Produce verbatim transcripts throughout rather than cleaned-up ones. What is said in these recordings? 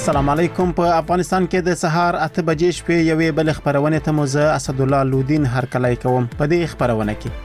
السلام علیکم. په افغانستان کې د سهار اته بجې شپې یوې بل خبرونه ته موزه اسد الله لودین هرکلی کوم. په دې خبرونه کې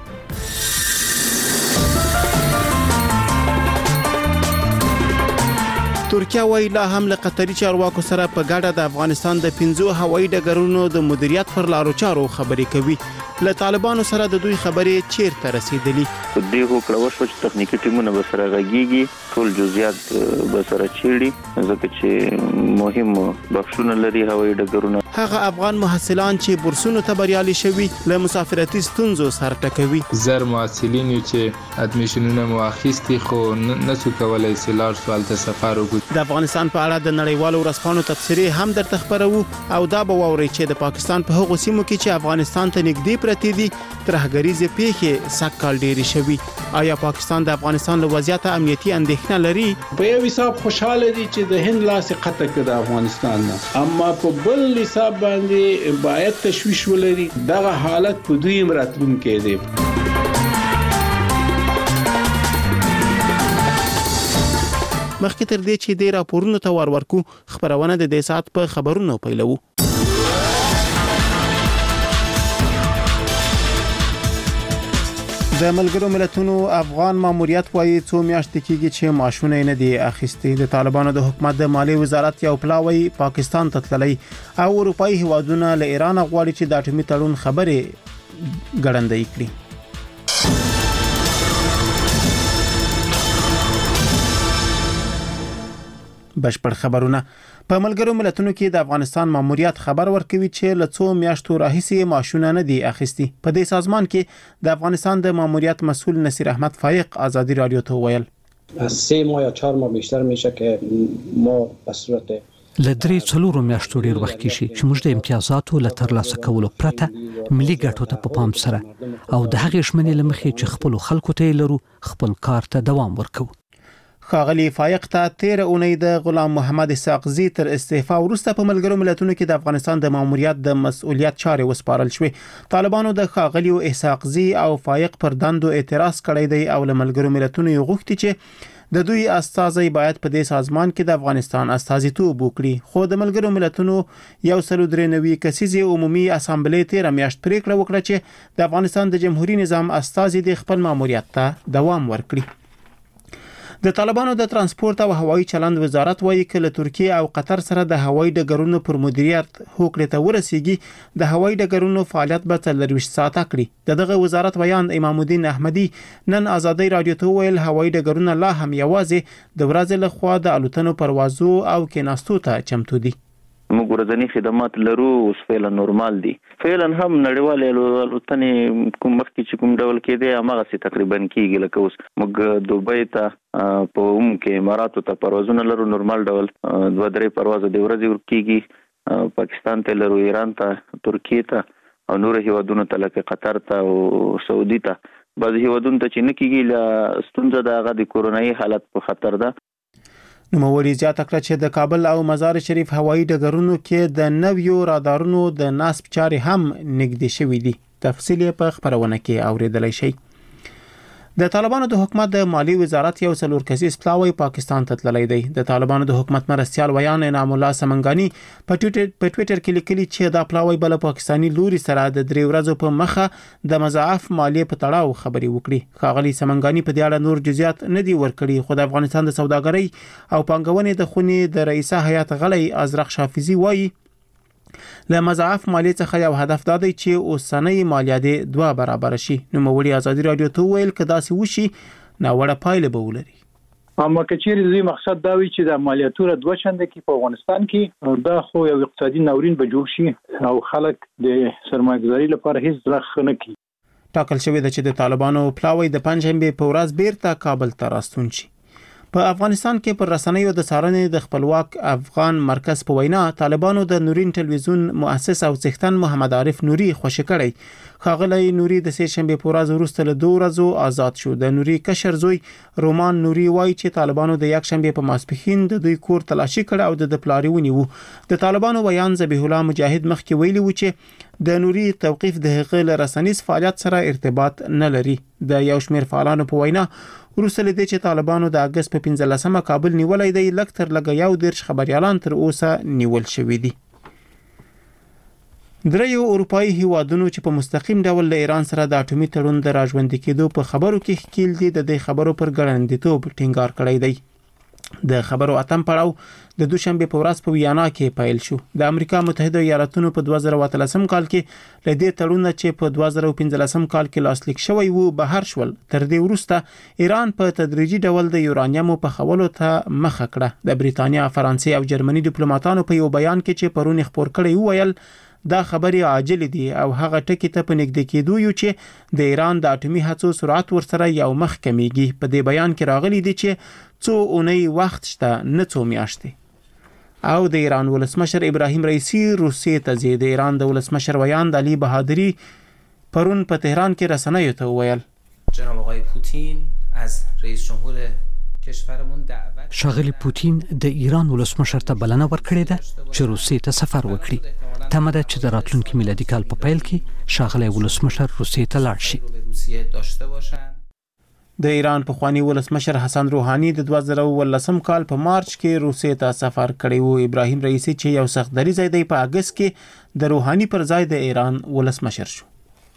ترکیه وایي لا هم له قطري چارواکو سره په ګډه د افغانستان د پنځو هوایي ډګرونو د مدیریت پر لارو چارو خبرې کوي. له طالبانو سره د دوی خبرې چیرته رسیدلي؟ دې هوکړه وشوه چې تخنیکی ټیمونه به سره غږیږي، ټول جزئیات به سره چیړي، ځکه چې مهم بخشونه لري هوایي ډګرونه. هغه افغان محصلان چې بورسونو ته بریالي شوي له مسافرتي ستونزو سره ټکوي. زر محصلین چې ادمیشنونه مو اخیستي خو نسو کولای چې لاړ سوال ته سفر وکړي. د افغانستان په اړه د نړیوالو ورځپاڼو تبصرې هم درته خبرو او دا به واوري چې د پاکستان په هغو سیمو کې چې افغانستان ته نږدې پرتې دي ترهګریزې پیښې سږ کال ډېرې شوي. آیا پاکستان د افغانستان له وضعیت امنیتي اندېښنه لري؟ په یو حساب خوشاله دي چې د هند لاس قطع کړ د افغانستان نه، اما په بل حساب باندې باید تشویش ولري دغه حالت په دوی مراتبون کې دی. مخکې تر دې چې د راپورونو ته ور ورکو خبرونه د دې سات په خبرونو پیلو. د ملګرو ملتونو افغان ماموریت وايي څو میاشتې کېږي چې معاشونه نه دي اخیستي. د طالبانو د حکومت د مالی وزارت یو پلاوی پاکستان ته تللی او اروپאי هیوادونه له ایران غواړي چې د اټومي تړون خبرې ګړندۍ کړي. بشپړ خبرونه. په ملګرو ملتونو کې د افغانستان ماموریت خبر ورکوي چې له څو میاشتو راهیسې معاشونه نه دي اخیستي. په دې سازمان کې د افغانستان د ماموریت مسؤل نصیر احمد فایق آزادی رادیو ته ویل سه ماه یا چهار ماه بیشتر میشه که ما به صورت لدري څلورو میاشتو ډیر وخت کې شي چې موږ د امتیازاتو له ترلاسه کولو پرته ملي ګټو ته په پام سره او د هغې شمنې لمخې چې خپل خلکو ته لرو خپل کار ته دوام ورکو. خاغلی فایق ته تیر اونۍ د غلام محمد اسحاقزي تر استعفا وروسته په ملګرو ملتونو کې د افغانستان د ماموریت د مسؤلیت چارې وسپارل شوې. طالبانو د خاغلی اسحاقزي او فایق پر دندو اعتراض کړی دی او له ملګرو ملتونو یې غوښتي چې د دوی استازي باید په دې سازمان کې د افغانستان استازیتوب وکړي. خو د ملګرو ملتونو یو سل درې نوي کسیزې عمومي اسامبلې تیر میاشت پریکړه وکړه چې د افغانستان د جمهوریت نظام استازي د خپل ماموریت ته دوام ورکړي. د طالبانو د ترانسپورت او هوایي چلند وزارت وایي چې له ترکیه او قطر سره د هوایي ډګرونو پر مدیریت هوکړې ته ورسیږي د هوایي ډګرونو فعالیت به څلور ساعته کړي. دغه وزارت ویان امام الدین احمدي نن آزادی رادیو ته ویل هوایي ډګرونه لا هم یوازې د ورځې لخوا د الوتنو پروازو او کېناستو ته چمتو دي. موږ ورځنی خدمات لرو اوس فعلا نورمال دي. فعلا هم نړیوال الوتنې کوم وخت چې کوم ډول کې دي هغه سي تقریبا کېږي. لکه اوس موږ دوبۍ ته په اوم کې اماراتو ته پروازونه لرو نورمال ډول دوه درې پرواز د ورځې ورکېږي. پاکستان ته لرو، ایران ته، ترکیه ته او نور هیوادونو ته لکه قطر ته او سعودي ته. بعض هیوادونو ته چې نه کېږي له ستونزه د هغه د کورونایي حالت په خطر ده. نوموړي زیاته کړه چې د کابل او مزار شریف هوایي ډګرونو کې د نویو رادارونو د نصب چارې هم نږدې شوې دي. تفصیل په خبرونه کې اوریدلای شئ. د طالبانو د حکومت د مالی وزارت یو څلور کسیز پلاوی پاکستان ته تللی دی. د طالبانو د حکومت مرستيال ویان انعام الله سمنګانی په ټوئیټر په ټوئیټر کې لیکلي چې دا پلاوی بل پاکستانی لوري سره د درې ورځو په مخه د مضاعف مالی په تړاو خبري وکړي. خاغلی سمنګانی په دې اړه نور جزئیات نه دی ورکړي. خو د افغانستان د سوداګرۍ او پانګونې د خونې د رئیسه هیئت غړی ازرق شافیزی وایي له مضاعف مالی څخه یو هدف دا دی چې اوسنۍ مالیه دوه برابر شي. نو مولي آزادی رادیو ته ویل کدا سي وشي ناوړه پایله به ولري. اما کچېری زی مقصد دا وی چې د مالیاتوره دوه چنده کې په افغانستان کې دا خو یو اقتصادي ناورین به جوړ شي او خلک د سرمایه‌ګذاري لپاره هیڅ ځای نه کوي. ټاکل شوی د چې د طالبانو پلاوی د پنځمبه په ورځ بیرته کابل ته راستون شي. په افغانستان کې پر رسنیو د څارنې د خپلواک افغان مرکز په وینا طالبانو د نورین ټلویزیون مؤسس او څښتن محمد عارف نوري خوشی کړی. خاغلی نوري د سه شنبه په ورځ وروسته له دوه ورځو آزاد شو. د نوري کشر زوی رومان نوري وایي چې طالبانو د یک شنبه په ماسپښین د دوی کور تلاشي کړ او د پلاری ونیو. د طالبانو بیان ذبیح الله مجاهد مخکې ویلي و چې د نوري توقيف د هغه له رسنیز فعالیت سره ارتباط نه لري. د یو شمېر فعالانو په وینا وروسته لدې چې طالبانو د اگست په پنځلسمه کابل نیولای دی لږ تر لږه یو دیرش خبريالان تر اوسه نیول شوي دي. دریو اروپایي هیوادونو چې په مستقیم ډول له ایران سره د اټومي تړون د راژوندي کېدو په خبرو کې ښکیل دي د دې خبرو پر ګړندیتوب ټینګار کړی دی. د خبرو اتم پړاو د دوشنبه په ورځ په ویانا کې پیل شو. د امریکا متحده ایالاتونو په دوه زره اتلسم کال کې له دې تړون چې په دوه زره پنځلسم کال کې لاسلیک شوی وو بهر شول. تر دې وروسته ایران په تدریجي ډول د یورانیم په خولو ته مخه کړه. د بریتانیا، فرانسې او جرمني ډیپلوماټانو په یو بیان کې چې پرون خبر کړی وویل دا خبري عاجل دي او هغه ټکی ته په نږدې کېدو یو چې د ایران د اټومي هڅو سرعت ورسره یو مخ کمیږي. په دې بیان کې راغلي دي چې څو اونۍ وخت شته نه څو میاشتې. او د ایران ولسمشر ابراهیم رئیسی روسیې ته ځي. د ایران د ولسمشر ویاند علي بهادری پرون په تهران کې رسنیو ته وویل جناب آقای پوتین از رئیس جمهور کشورمون دعوت شاغلی پوتین د ایران ولسمشر ته بلنه ورکړې ده چې روسیې ته سفر وکړي. تمه ده چې د راتلونکي میلادي کال په پیل کې شاغلی ولسمشر روسیې ته لاړ شي. د ایران پخوانی ولسمشر حسن روحاني د دوه زره ولسم کال په مارچ کې روسیې ته سفر کړی وو. ابراهیم رئیسی چې یو سخت دریځ دی په اگست کې د روحاني پر ځای د ایران ولسمشر شو.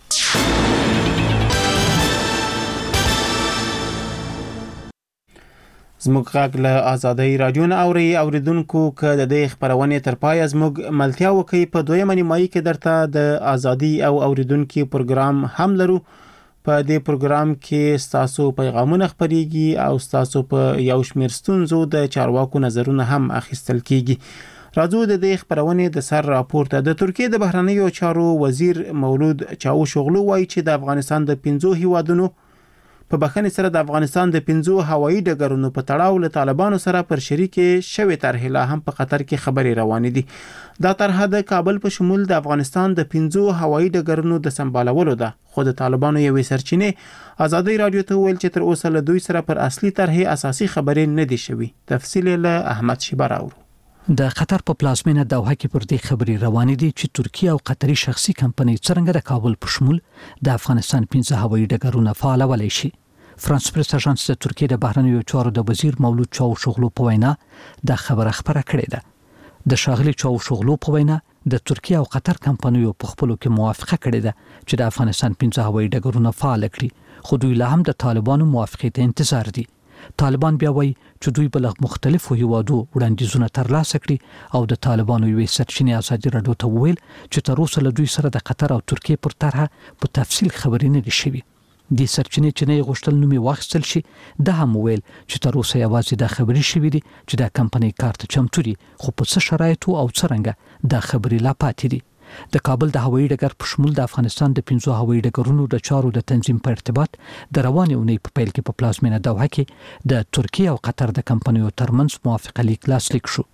زموږ غږ له آزادۍ رادیو نه اوري. اوریدونکو که د دې خبرونه تر پای زموږ ملتیا وکي په دویمه نیمایي کې درته د آزادۍ او اوریدونکو پروګرام هم لرو. په دې پروګرام کې تاسو پیغامونه خبريږي او تاسو په یو شمېر ستونزو د چارواکو نظرونه هم اخیستل کیږي. راځو د دې خبرونه د سر راپورته. د ترکیه د بهرنیو چارو وزیر مولود چاوشوغلو وایي چې د افغانستان د پنځو هیوادونو په بخښنې سره د افغانستان د پنځو هوایي ډګرونو په تړاو له طالبانو سره پر شریکې شوې طرحې لا هم په قطر کې خبرې روانې دي. دا طرحه د کابل په شمول د افغانستان د پنځو هوایي ډګرونو د سمبالولو ده. خو د طالبانو یوې سرچینې آزادۍ رادیو ته ویل چې تر اوسه له دوی سره پر اصلي طرحې اساسي خبرې نه دي شوي. تفصیل له احمد شیبه راوړو. د قطر په پلازمینه دوحه کې پر دې خبرې روانې دي چې ترکیه او قطري شخصي کمپنۍ څنګه د کابل په شمول د افغانستان پنځه هوایي ډګرونه فعالولای شي. فرانس پریس اژانس د ترکیه د بهرنیو چارو د وزیر مولود چاوشوغلو په وینا د خبره خبره کړې ده. د شاغلي چاوشوغلو په وینا د ترکیه او قطر کمپنیو په خپلو کې موافقه کړې ده چې د افغانستان پنځه هوایي ډګرونه فعال کړي. خو دوی لا هم د طالبانو موافقې ته انتظار دي. طالبان بیا وایي چې دوی بل مختلفو هیوادو وړاندیزونه ترلاسه کړي او د طالبانو یوې سرچینې آزادي رادیو ته ویل چې تر اوسه له دوی سره د قطر او ترکیه پر طرحه په تفصیل خبرې نه دي شوي. د سرچینې چې نه غوښتل نومي واخیستل شي د هم ویل چې تر اوسه یوازې د خبرې شوې دي چې د کمپنۍ کارت چمتو دي خو په څه شرایطو او څرنګه د خبرې لا پاتې دي. د کابل د هوایي ډګر په شمول د افغانستان د پنځو هوایي ډګرونو د چارو د تنظیم په ارتباط د روانې اونۍ په پیل کې په پلازمینه دوحه کې د ترکیه او قطر د کمپنیو ترمنځ موافقه لیک لاسلیک شو.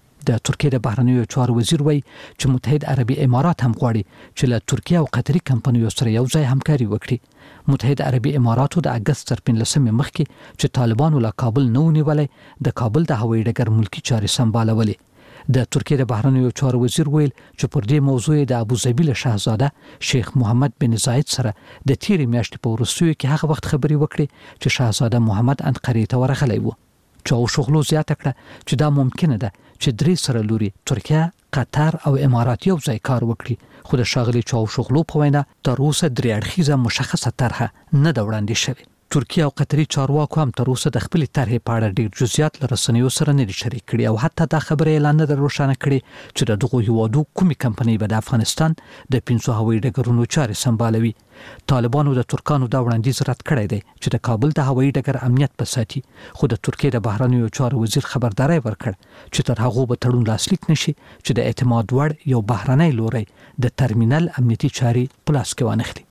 د ترکیه د بهرنیو چارو وزیر وایي چې متحد عربي امارات هم غواړي چې له ترکیه او قطري کمپنیو سره یو ځای همکاري وکړي. متحد عربي اماراتو د اگست تر پنځلسمې مخکې چې طالبانو له کابل نه ونیولای د کابل د هوایي ډګر ملکی چارې سمبالولې. د ترکیه د بهرنیو چارو وزیر ویل چې پر دې موضوع د ابوظبي له شاهزاده شیخ محمد بن زاید سره د تیرې میاشتې په وروستیو کې هغه وخت خبرې وکړي چې شاهزاده محمد انقرې ته ورغلی و. چاوشوغلو زیاته کړه چې دا ممکنه ده چې درې سره لوري ترکیه، قطر او امارات یو ځای کار وکړي. خو د شاغلي چاوشوغلو په وینا تر اوسه درې اړخیزه مشخصه طرحه نه ده وړاندې شوې. ترکیه او قطري چارواکو هم تر اوسه د خپل طرحې په اړه ډېر جزئیات له رسنیو سره نه دي شریک کړي او حتی دا خبره اعلان نه روښانه کړي چې د دغو هیوادو کومې کمپنۍ به د افغانستان د پنځو هوایي ډګرونو چارې سمبالوي. طالبانو د ترکانو دا وړاندیز رد کړی دی چې د کابل د هوایي ډګر امنیت په ساتي. خو د ترکیه د بهرنیو چارو وزیر خبرداري ورکړ چې تر هغه به تړون لاسلیک نشي چې د اعتماد وړ یو بهرنی لوري د ترمینل امنیتي چارې په لاس کې وانخلي.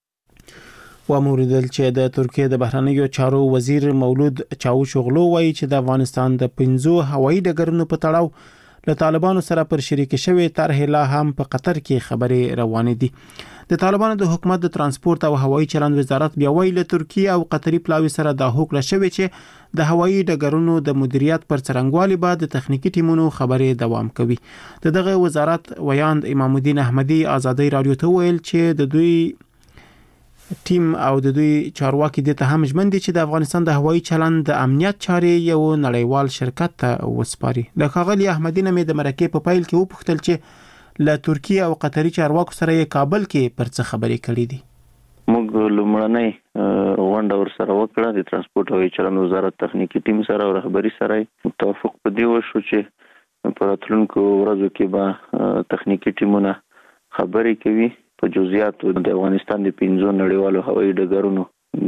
و موریدل چې د ترکیه د بهرنیو چارو وزیر مولود چاوشوغلو وایي چې د افغانستان د پنځو هوایي ډګرونو په تړاو له طالبانو سره پر شریک شوی طرحې لا هم په قطر کې خبرې روانې دي. د طالبانو د حکومت د ترانسپورت او هوایي چلند وزارت بیا وایي له ترکیه او قطري پلاوي سره د هوکړه شوی چې د هوایي ډګرونو د مدیریت پر څرنګوالي بعد د تخنیکی ټیمونو خبرې دوام کوي. دغه وزارت ویاند امام الدین احمدی آزادۍ رادیو ته ویل چې د دوی ټیم او د دوی چارواکي د ته هم ژمن دي چې د افغانستان د هوایي چلند د امنیت چارې یو نړیوال شرکت ته وسپاري. د ښاغلي احمدي نه مې د مرکې په پیل کې وپوښتل چې له ترکیه او قطري چارواکو سره یې کابل کې پر څه خبرې کړې دي. موږ لومړنۍ غونډه ورسره وکړه د ترانسپورت او چلند وزارت تخنیکی ټیم سره او رهبری سره توافق په دی وشو چې په راتلونکو ورځو کې به تخنیکی ټیمونه خبرې کوي په جزئیاتو د افغانستان د پنځو نړیوالو هوایي ډګرونو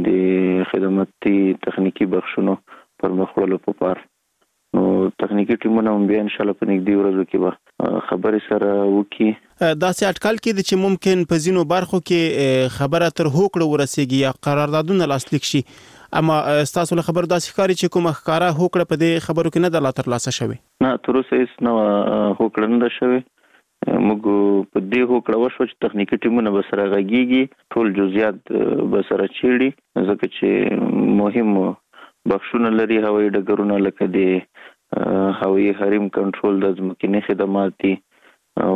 د خدماتي تخنیکی بخښونو پر مخ وړلو په پار. نو تخنیکی ټیمونه هم بیا ان شاء الله په نږدې ورځو کې به خبرې سره وکړي. دا سه اټکل کې چې ممکن په ځینو برخو کې خبره تر هوکړه ورسیږي یا قراردادونه لاسلیک شي، اما تاسو له خبر داسې ښکاري چې کومه ښکارا هوکړه په دې خبرو کې نه د لا تر لاسه شوی. نه تر اوسه هیڅ نه هوکړه نه شوی. موږ په دې هوکړه وشو چې تخنیکی ټیمونه به سره غږیږي، ټول جزئیات به سره چیړي، ځکه چې مهم بخښونه لري هوایي ډګرونه لکه د هوایي حریم کنټرول د ځمکني خدمات او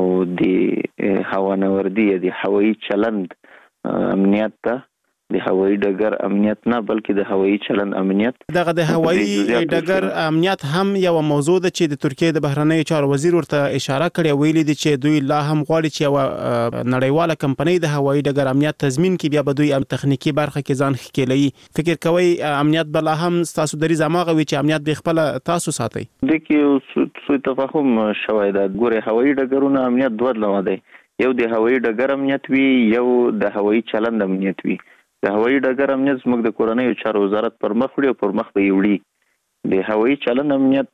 د هوانوردی د هوایي چلند امنیت ته د هوایي ډګر امنیت نه بلکې د هوایي چلند امنیت. دغه د هوایي ډګر امنیت هم یو موضوع ده چې د ترکیه د بهرنی چارو وزیر ورته اشاره کړې، ویلي دي چې دوی لا هم غواړي چې یو نړیواله کمپنۍ د هوایي ډګر امنیت تضمین کړي، بیا به دوی تخنیکی برخه کې ځان ښکېلوي. فکر کوي امنیت به لا هم تاسو درې زماغه وي چې امنیت به خپل تاسو ساتي؟ د کې څه تفاهم شوی دا ګوره هوایي ډګرونه امنیت دوه ډول دی، یو د هوایي ډګر امنیت وي، یو د هوایي چلند امنیت وي. د هوایي ډګر امنیت زموږ د کورنۍ چارو وزارت پر مخ وړي او پر مخ به وړي. د هوایي چلند امنیت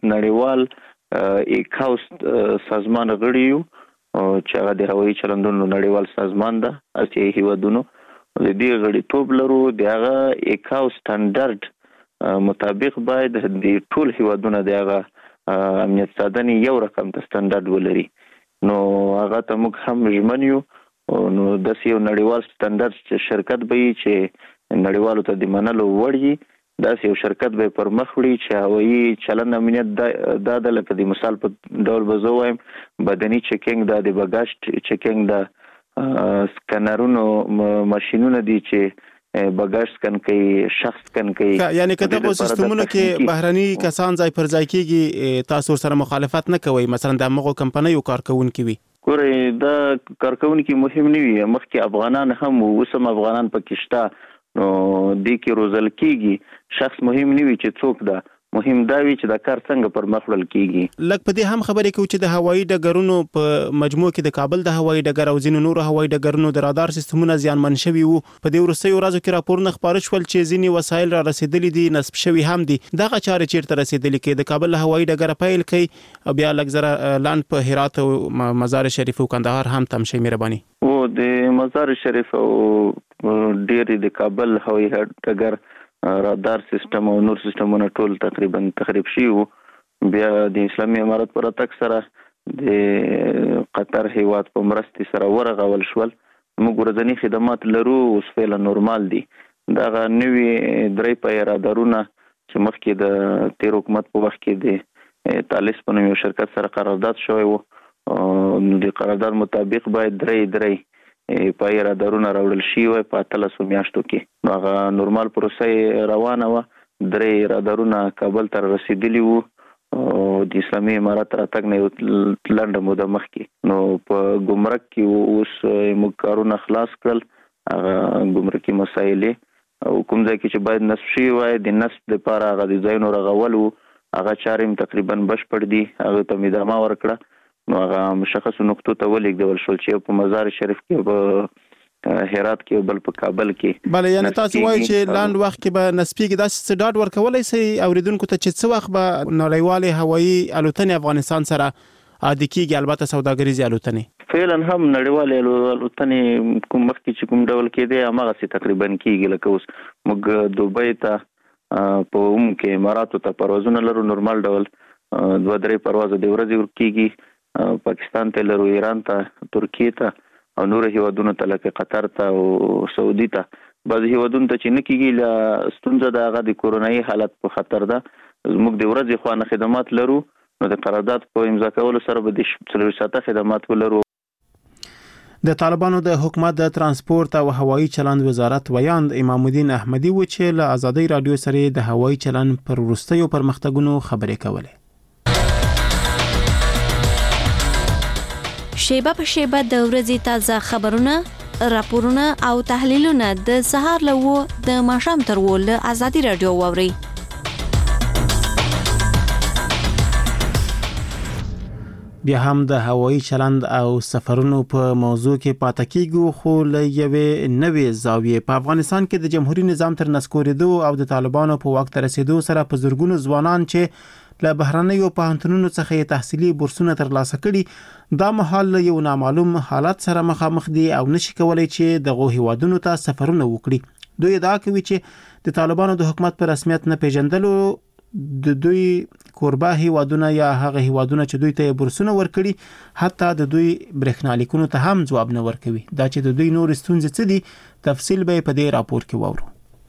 نړیوال ایکاوس سازمان غړي یو چې هغه د هوایي چلندونو نړیوال سازمان ده، اسیایي هیوادونو د دې غړیتوب لرو. د هغه ایکاوس سټانډرډ مطابق باید د ټول هیوادونو د هغه امنیت ساتنې یو رقم ته سټانډرډ ولري. نو هغه ته موږ هم ژمن یو. نو د یو نړیوال سټانډرډ چې شرکت به چې نړیوالو ته د منلو وړي، دا یو شرکت به پر مخ وړي چې هوایي چلند امنیت دا د لکه د مثال په ډول به زه وایم بدني چیکینګ، دا د بګاج چیکینګ، دا سکانرونو ماشینونه دي چې بګاج سکن کوي، شخص سکن کوي. یعنی که دغه سیستمونو کې بهرني کسان ځای پر ځای کېږي تاسو سره مخالفت نه کوئ، مثلا د هغو کمپنیو کارکونکي وي؟ ګوره دا کارکونکي مهم نه وي، مخکې افغانان هم اوس هم افغانان پکې شته، نو دې کې روزل کېږي. شخص مهم نه وي چې څوک ده، مهم دا وي چې دا کار څنګه پر مخ وړل کېږي. لکه په دې هم خبرې کوي چې د هوایي ډګرونو په مجموع کې د کابل د هوایي ډګر او ځینو نورو هوایي ډګرونو د رادار سیستمونه زیانمن شوي وو. په دې وروستیو ورځو کې راپورونه خپاره شول چې ځینې وسایل را رسیدلي دي، نصب شوي هم دي. دغه چارې چیرته رسیدلي کې د کابل هوایي ډګر پیل کوي او بیا لږ زره لاند په هرات او مزار شریف او کندهار هم تم شي. مهرباني او د مزار شریف او ډیر د کابل هوایي ډګر رادار سیستم او نور سیستمونه ټول تقریبا تخریب شي. بیا د اسلامي امارت پر اتک سره د قطر هیواد په مرستې سره ورغول شول. موږ ورځنی خدمات لرو اوس فعلا نورمال دي. دا نوې درې پای رادارونه چې مخکې د تیر حکومت په وخت کې د تالیس په نوم یو شرکت سره قرارداد شوی و، نو د قرارداد مطابق باید درې درې پای رادارونه راوړل شي وای په اتلسو میاشتو کې. نو هغه نورمال پروسه روانه و. درې رادارونه کابل ته رسیدلی وو او د اسلامي امارت راتګ نه لنډه موده مخکې. نو په ګمرک کې اوس موږ کارونه خلاص کړل، هغه ګمرکي مسایل او کوم ځای کې چې باید نصب شي وای د نصب لپاره هغه د ځایونو رغول وو، هغه چارې تقریبا بشپړ دي. هغه ته مدامه ورکړه، نو هغه مشخص نقطو ته ولېږدول شول چې په مزار شریف کې په هرات کې بل په کابل کې. بله یعنی تاسو وایي چې لاند وخت کې به نسبیږي داسې ډاډ ورکولی شئ اوریدونکو ته چې څه وخت به نړیوالې هوایي الوتنې افغانستان سره عادي کېږي، البته سوداګریزې الوتنې؟ فعلا هم نړیوالې الوتنې کوم مخکې چې کوم ډول کېدی هماغسې تقریبا کېږي. لکه اوس موږ دوبۍ ته په اوم کې اماراتو ته پروازونه لرو نورمال ډول، دوه درې پروازه د ورځې کېږي. پاکستان ته لرو، ایران ته، ترکیه ته او نور هیوادونو ته لکه قطر ته او سعودي ته. بعض هیوادونو ته چې نه کېږي له ستونزه د هغه د کورونایي حالت په خطر ده. موږ د ورځې خوانه خدمات لرو، نو د قرارداد په امضا کولو سره به د څلور ساعته خدمات ولرو. د طالبانو د حکومت د ترانسپورت او هوایی چلند وزارت ویاند امام الدین احمدی و چې له آزادۍ رادیو سره د هوایی چلند پر وروستیو پرمختګونو خبرې کولې. شیبه په شیبه د ورځې تازه خبرونه، راپورونه او تحلیلونه د سهار له و د ماښام تر و له آزادۍ رادیو واوري. بیا هم د هوایی چلند او سفرونو په موضوع کې پاتې کیږو، خو له یوې نوې زاویې په افغانستان کې د جمهوریت نظام تر نسکورېدو او د طالبانو په واک ته رسیدو سره په زرګونو ځوانان چې له بهرنیو پوهنتونونو څخه تحصیلي بورسونه ترلاسه کړي دا مهال یو نامعلوم حالت سره مخامخ دي او نشي کولای چې دغه هیوادونو ته سفرونه وکړي. دوی ادعا کوي چې د طالبانو د حکومت په رسمیت نه پیژندلو د دوی کوربه هیوادونه یا هغه هیوادونه چې دوی ته بورسونه ورکړي حتی د دوی برېښنالیکونو ته هم جواب نه ورکوي. دا چې د دوی نور ستونزې څه دي تفصیل به په دې راپور کې واورو.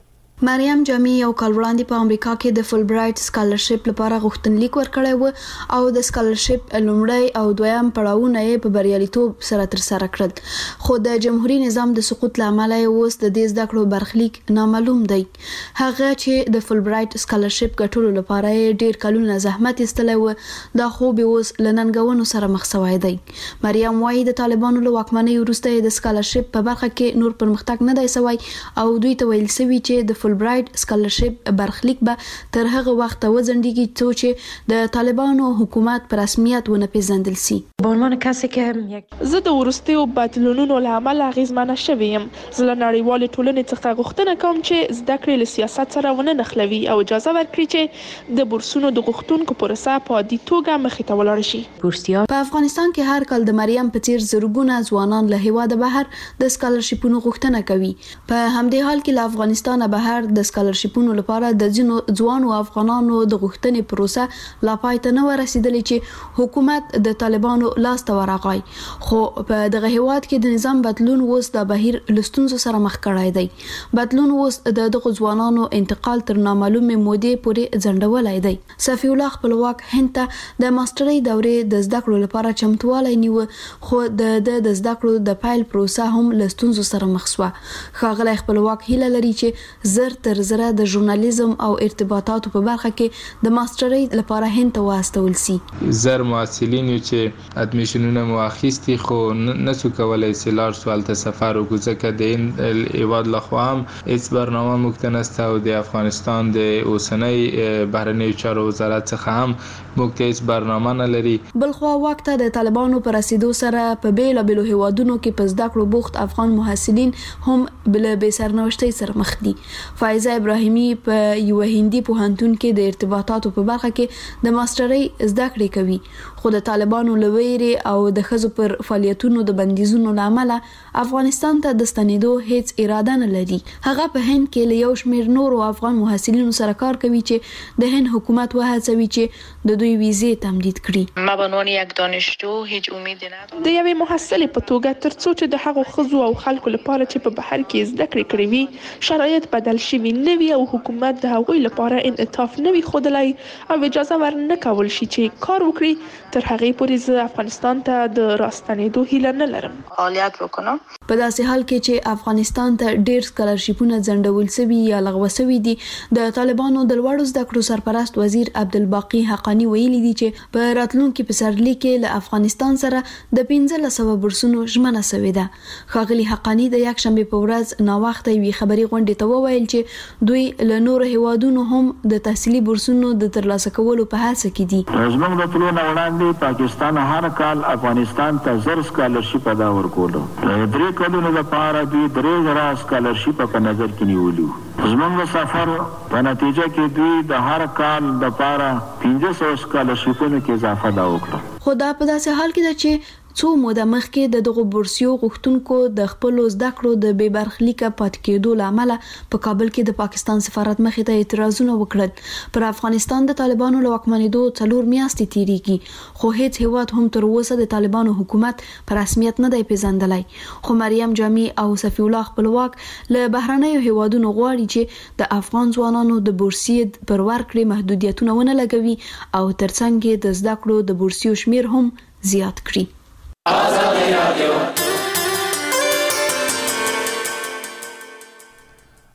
مریم جامی یو کال وړاندې په امریکا کې د فول برایټ سکالرشپ لپاره غوښتنلیک ورکړی و او د سکالرشپ لومړی او دویم پړاوونه یې په بریالیتوب سره ترسره کړل، خو د جمهوریت نظام د سقوط لامل یې اوس د دې زده کړو برخلیک نامعلوم دی. هغه چې د فول برایټ سکالرشپ ګټلو لپاره ډیر کلونه زحمت ایستلی و دا خو به اوس لننګونو سره مخ شوی دی. مریم وايي د طالبانو له واکمنۍ وروسته د سکالرشپ په برخه کې نور پرمختګ نه دی شوی او دوی ته ویل شوی چې د فول برایټ سکالرشپ برخلیک به تر هغه وخت وځنډیږي چې د طالبانو حکومت په رسمیت ونه پیژندل شي. به عنوان کسی که زه د وروستیو بدلونونو له امله اغېزمنه شوې یم، زه له نړیوالې ټولنې څخه غوښتنه کوم چې زده کړې له سیاست سره ونه نښلوي او اجازه ورکړي چې د بورسونو د غوښتونکو پروسه په عادي توګه مخې ته ولاړ شي. په افغانستان کې هر کال د مریم په څیر زرګونه ځوانان له هیواده بهر د سکالرشپونو غوښتنه کوي. په همدې حال کې له افغانستان بهر د سکالرشپونو لپاره د ځینو ځوانو افغانانو د غوښتنې پروسه لا پای ته نه ورسېدلې چې حکومت د طالبانو لاس ته ورغی، خو په دغه هیواد کې د نظام بدلون اوس د بهیر لستونزو سره مخ کړای دی. بدلون اوس د دغه ځوانانو انتقال تر نامعلومې مودې پورې ځنډولای دی. صفی الله خپلواک هند ته د ماسترۍ دورې د زده کړو لپاره چمتوالی نیو، خو د د زده کړو د پایل پروسه هم لستونزو سره مخ شوه. ښاغلی خپلواک هیله لري چې زر تر زره د ژورنالیزم او ارتباطاتو په برخه کې د ماسترۍ لپاره هند ته واستول شي. زر محصلین چې ادمیشنونه مو اخیستي خو نسو کولای چې لاړ شو هلته سفر وکړو ځکه د هند هیواد لخوا هم هیڅ برنامه موږ ته نشته او د افغانستان د اوسنۍ بهرنیو چارو وزارت څخه هم موږ ته هیڅ برنامه نه لري. بلخوا وخت د طالبانو پر رسیدو سره په بیلابیلو هیوادونو کې په زده کړو بوخت افغان محصلین هم بل بې سرنوشتۍ سره مخ دي. فایزه ابراهیمی په یو هندي پوهنتون کې د ارتباطاتو په برخه کې د ماسترۍ زده کړې کوي، خو د طالبانو له ویرې او د ښځو پر فعالیتونو د بندیزونو له امله افغانستان ته د ستنېدو هیڅ اراده نه لري. هغه په هند کې له یو شمېر نورو افغان محصلینو سره کار کوي چې د هند حکومت وهڅوي چې د دوی ویزې تمدید کړي. ما به عنوان یک دانشجو هیڅ امید نه د یوې محصلې په توګه تر څو چې د هغو ښځو او خلکو لپاره چې په بهر کې زده کړې کړې وي شرایط بدل شوي نه وي او حکومت د هغوی لپاره انعطاف نه وي ښودلی او اجازه ور نه کول شي چې کار وکړي، تر هغې پورې زه افغانستان ته د راستنېدو هیله نه لرم. فعالیت وکړم. په داسې حال کې چې افغانستان ته ډېر سکالرشپونه ځنډول شوي یا لغوه شوي دي، د طالبانو د لوړو زده کړو سرپرست وزیر عبدالباقي حقانی ویلي دي چې په راتلونکي پسرلي کې له افغانستان سره د پنځلس سوه بورسونو ژمنه شوې ده. ښاغلي حقانی د یکشنبې په ورځ ناوخته یوې خبري غونډې ته وویل چې دوی له نورو هیوادونو هم د تحصیلي بورسونو د ترلاسه کولو په هڅه کې دي. زموږ د ټولو نه وړاندې پاکستان هر کال افغانستان ته زر سکالرشپ ادا ورکولو. درې کلونو لپاره دوی درې زره سکالرشپ په نظر کې نیولي. زموږ سفر په نتیجه کې دوی د هر کال لپاره پنځه سوه سکالرشپونو کې اضافه دا وکړه. خو دا په داسې حال کې ده چې څو موده مخکې د دغو بورسیو غوښتونکو د خپلو زده کړو د بې برخلیکه پاتې کېدو له امله په کابل کې د پاکستان سفارت مخې ته اعتراضونه وکړل. پر افغانستان د طالبانو له واکمنېدو څلور میاشتې تېرېږي، خو هیڅ هیواد هم تر اوسه د طالبانو حکومت په رسمیت نه دی پیژندلی. خو مریم جامی او صفی الله خپلواک له بهرنیو هیوادونو غواړي چې د افغان ځوانانو د بورسیې پر ورکړې محدودیتونه ونه لګوي او ترڅنګ یې د زده کړو د بورسیو شمیر هم زیات کړي. آزادي رادیو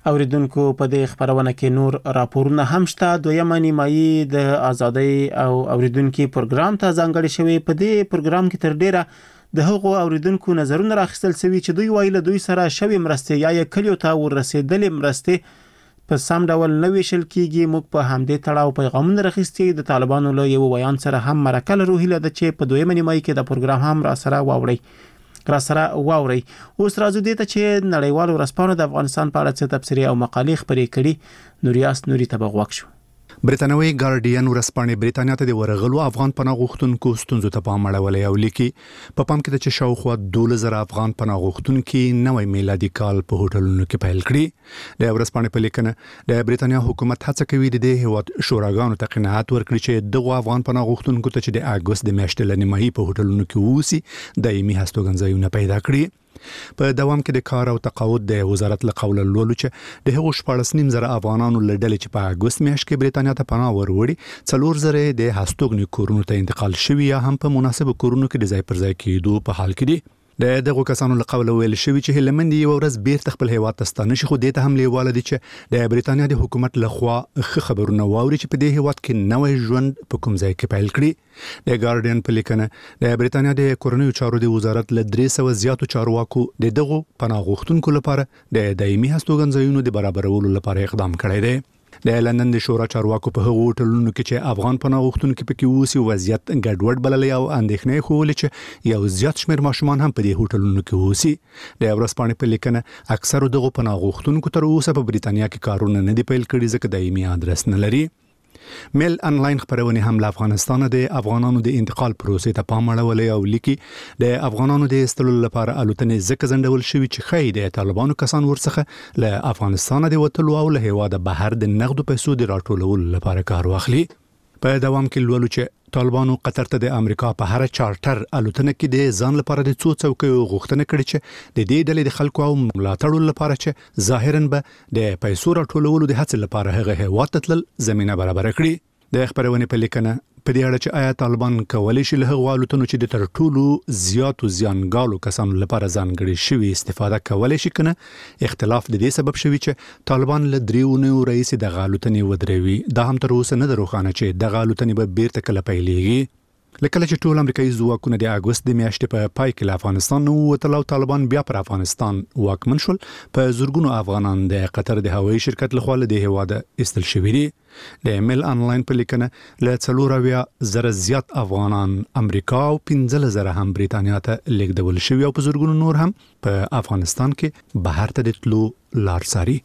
اوریدونکو په دې خبرونه کې نور راپورونه هم شته. دویمه نیمایي د ازادۍ او اوریدونکو پروګرام ته ځانګړی شوی. په دې پروګرام کې تر ډیره د هغو اوریدونکو نظرونه راخیستل شوی چې دوی وایي له دوی سره شوی مرستې یا یې کلیو ته ورسېدلې مرستې په سم ډول نه ویشل کیږي. موږ په همدې تړاو پیغامونه راخیستي. د طالبانو له یو بیان سره هم مرکه لرو هیله ده چې په دویمه نیمایي کې د پروګرام هم را سره واوري را سره واوري. اوس راځو دې ته چې نړیوالو ورځپاڼو د افغانستان په اړه څه تبصرې او مقالې خپرې کړي. نوریاس نوري ته بغوښ شو. برتانوي ګارډین ورځپاڼې برېټانیا ته د ورغلو افغان پناه غوښتونکو ستونزو ته پام اړولی او لیکي په پام کې د چې شاوخوا دولس زره افغان پناه غوښتونکي نوې میلادي کال په هوټلونو کې پیل کړي. د ورځپاڼې په لیکنه د برېټانیا حکومت هڅه کوي د دې هیواد شوراګانو ته قناعت ورکړي چې دغه افغان پناه غوښتونکو ته چې د اګوست د میاشتې له نیمایي په هوټلونو کې ووسي دایمي هستوګنځایونه پیدا کړي. په دوام کې د کار او تقاعد د وزارت له قوله لولو چې د هغو شپاړس نیم زره افغانانو له ډلې چې په اګوست میاشت کې برېټانیا ته پناه وروړي څلور زره د هستوګنې کورونو ته انتقال شوي یا هم په مناسب کورونو کې د ځای پر ځای کېدو په حال کې دي. د دغه کسانو له قوله ویل شوی چې هلمند یو ورځ بیرته خپل هیواد ته ستانه شي خو دې ته هم لیواله دي چې د برېټانیا د حکومت لخوا ښه خبرونه واوري چې په دې هیواد کې نوې ژوند په کوم ځای کې پیل کړي. د ګارډین په لیکنه د برېټانیا د کورنیو چارو د وزارت له درې سوه زیاتو چارواکو د دغو پناه غوښتونکو لپاره د دایمي هستوګنځایونو د برابرولو لپاره اقدام کړی دی. د لندن د شورا چارواکو په هغو هوټلونو کې چې افغان پناه غوښتونکو پکې اوسي وضعیت ګډوډ بللی او اندېښنې ښوولې چې یو زیات شمېر ماشومان هم په دې هوټلونو کې اوسي. د ورځپاڼې په لیکنه اکثرو دغو پناه غوښتونکو تر اوسه په برېټانیا کې کارونه نه دي پیل کړي ځکه دایمي آدرس نه لري. میل انلاین خبرونه هم له افغانستان د افغانانو د انتقال پروسې ته پام اړولی او لیکي د افغانانو د ایستلو لپاره الوتنې ځکه ځنډول شوي چې ښایي د طالبانو کسان ورڅخه له افغانستان د وتلو او له هیواده بهر د نغدو پیسو د راټولولو لپاره کار واخلي. په دوام کې لولو چې طالبانو قطر ته د امریکا په هر چارټر الوتنه کې د ځان لپاره د څو څوکیو غوښتنه کړې چې د دې ډلې د خلکو او ملاتړو لپاره چې ظاهراً به د پیسو راټولولو د هڅې لپاره هغه هیواد ته تلل زمينه برابر کړي. د خبرونه په لیکنه په دې اړه چې آیا طالبان کولی شي له هغو الوتنو چې د تر ټولو زیاتو زیانګالو کسانو لپاره ځانګړي شوي استفاده کولی شي کنه اختلاف د دې سبب شوی چې طالبان له دریو اونیو راهیسې دغه الوتنې ودروي. دا هم تر اوسه نه ده روښانه چې دغه الوتنې به بیرته کله پیلېږي. لکه چې ټول امریکایي ځواکونه د اګوست د میاشتې په پای کې له افغانستان نه ووتل او طالبان بیا پر افغانستان واکمن شول په زورګونو افغانان د قطر د هوایي شرکت لخوا له دې هیواده ایستل شوي دي. د میل انلاین په لیکنه له څلور اویا زره زیات افغانان امریکا او پنځه زره هم برېټانیا ته لیږدول شوي او په زورګونو نور هم په افغانستان کې بهر ته د تلو لار څاري.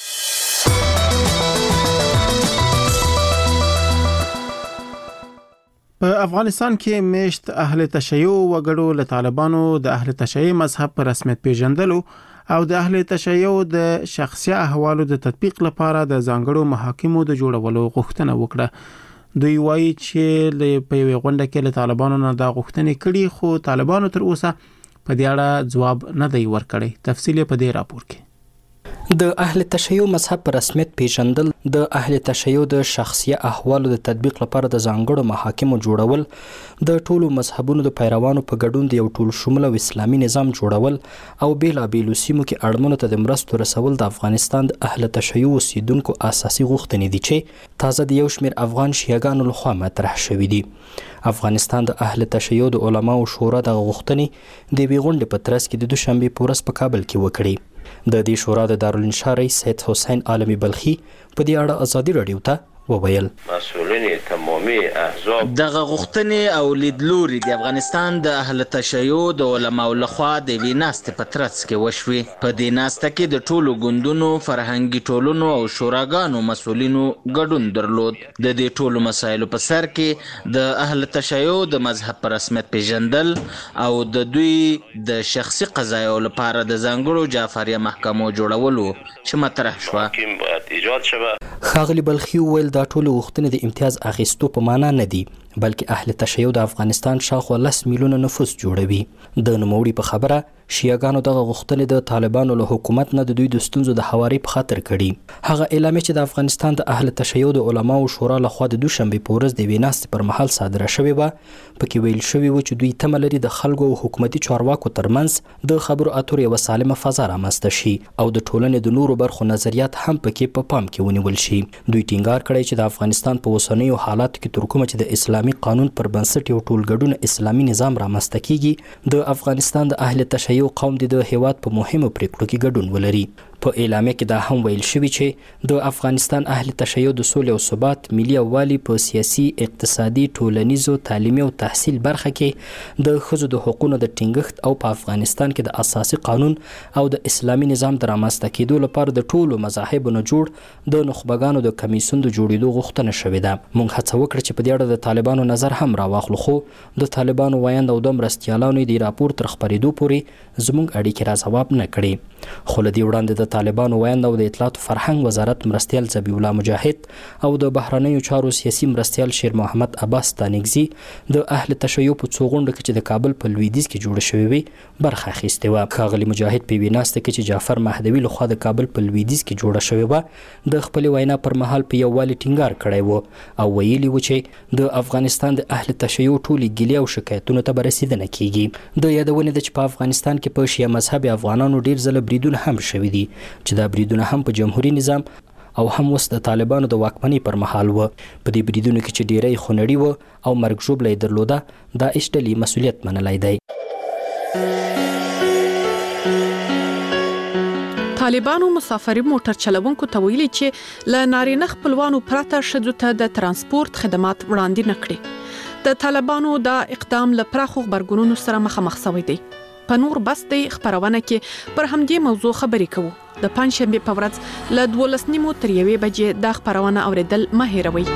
په افغانستان کې میشت اهل تشیع وګړو له طالبانو د اهل تشیع مذهب په رسمیت پیژندلو او د اهل تشیع د شخصي احوالو د تطبیق لپاره د ځانګړو محاکمو د جوړولو غوښتنه وکړه. دوی وایي چې په یوې غونډه کې له طالبانو نه دا غوښتنې کړي خو طالبانو تر اوسه په دې اړه ځواب نه دی ورکړی. تفصیل په دې راپور کې. د اهل تشیع مذهب په رسمیت پیژندل د اهل تشیع د شخصي احوالو د تطبیق لپاره د ځانګړو محاکمو جوړول د ټولو مذهبونو د پیروانو په ګډون د یو ټول شموله او اسلامي نظام جوړول او بیلابیلو سیمو کې اړمنو ته د مرستو رسول د افغانستان د اهل تشیع اوسیدونکو اساسي غوښتنې دي چې تازه د یو شمېر افغان شیعاګانو لخوا مطرح شوي دي. افغانستان د اهل تشیع د علماو شورا د غوښتنې د یوې غونډې په ترڅ کې د دوشنبې په ورځ په کابل کې وکړې. د دې شورا د دارالانشا رئیس سید حسین عالمي بلخي په دې اړه ازادي رادیو ته وویل مسؤلین تمامي احزاب دغه غوښتنې او لیدلوري د افغانستان د اهل تشیع د علماو لخوا د ویناستې په ترڅ کې وشوي. په دې ناسته کې د ټولو ګوندونو فرهنګي ټولنو او شوراګانو مسؤلینو ګډون درلود. د دې ټولو مسایلو په سر کې د اهل تشیع د مذهب په رسمیت پیژندل او د دوی د شخصي قضایاو لپاره د ځانګړو جعفریه محکمو جوړولو چې مطرح شوه. ښاغلي بلخي وویل دا ټول غوښتنې د امتیاز اخیستو په معنا نه دي بلکې اهل تشیع د افغانستان شاوخوا لس میلیونه نفوس جوړوي. د نوموړي په خبره شیعاګانو دغه غوښتنې د طالبانو له حکومت نه د دوی د ستونزو د هواري په خاطر کړي. هغه اعلامیه چې د افغانستان د اهل تشیع د علماو شورا لخوا د دوشنبې په ورځ د یوې ناستې پر مهال صادره شوې وه، پکې ویل شوي و چې دوی تمه لري د خلکو او حکومتي چارواکو ترمنځ د خبرو اترو یوه سالمه فضا رامنځته شي او د ټولنې د نورو برخو نظریات هم پکې په پام کې ونیول شي. دوی ټینګار کړی چې د افغانستان په اوسنیو حالاتو کې تر کومه چې د اسلامي قانون پر بنسټ یو ټولګډون اسلامي نظام رامنځته کیږي، د افغانستان د اهل تشیع قوم د هیواد په مهمو پریکړو کې ګډون ولري. په اعلامیه کې دا هم ویل شوي چې د افغانستان اهل تشیع د سولې او ثبات، ملي یووالي په سیاسي، اقتصادي، ټولنیزو، تعلیمي او تحصیل برخه کې د ښځو د حقوقو د ټینګښت او په افغانستان کې د اساسي قانون او د اسلامي نظام د رامنځته کېدو لپاره د ټولو مذاهبو نه جوړ د نخبګانو د کمیسیون د جوړېدو غوښتنه شوې ده. موږ هڅه وکړه چې په دې اړه د طالبانو نظر هم راواخلو، خو د طالبانو وایند او د مرستیالانو د راپور تر خپرېدو پورې زموږ اړیکې را ځواب نه کړې. خو له دې وړاندې د طالبانو وایند او د اطلاعات فرهنګ وزارت مرستیال ذبیح الله مجاهد او د بهرنیو چارو سیاسي مرستیال شیر محمد عباس ستانکزي د اهل تشیع په څو غونډو کې چې د کابل په لویدیځ کې جوړه شوې وي برخه اخیستې وه. ښاغلي مجاهد په یوې ناسته کې چې جعفر مهدوي لخوا د کابل په لویدیځ کې جوړه شوې وه د خپلې وینا پر مهال په یووالي ټینګار کړی و او ویلي و چې د افغانستان د اهل تشیع ټولې ګیلې او شکایتونو ته به رسېدنه کیږي. د یادونې ده چې په افغانستان کې په شیعه مذهب افغانانو ډېر ځله بریدونه هم شوي دي چې دا بریدونه هم په جمهوریت نظام او هم اوس د طالبانو د واکمنۍ پر مهال و. په دې بریدونو کې چې ډیری خونړي و او مرګ ژوبله یې درلوده، داعش ډلې مسؤلیت منلی دی. طالبانو مسافري موټر چلوونکو ته ویلي چې له نارینه خپلوانو پرته ښځو ته د ترانسپورت خدمات وړاندې نه کړي. د طالبانو دا اقدام له پراخو غبرګونونو سره مخامخ شوی دی. په نور بستي خبرونه کې پر همدې موضوع خبرې کوو. د پنځشنبه په ورځ له دولس نیمو تر یوې بجې دا خبرونه اوریدل مه هېروئ.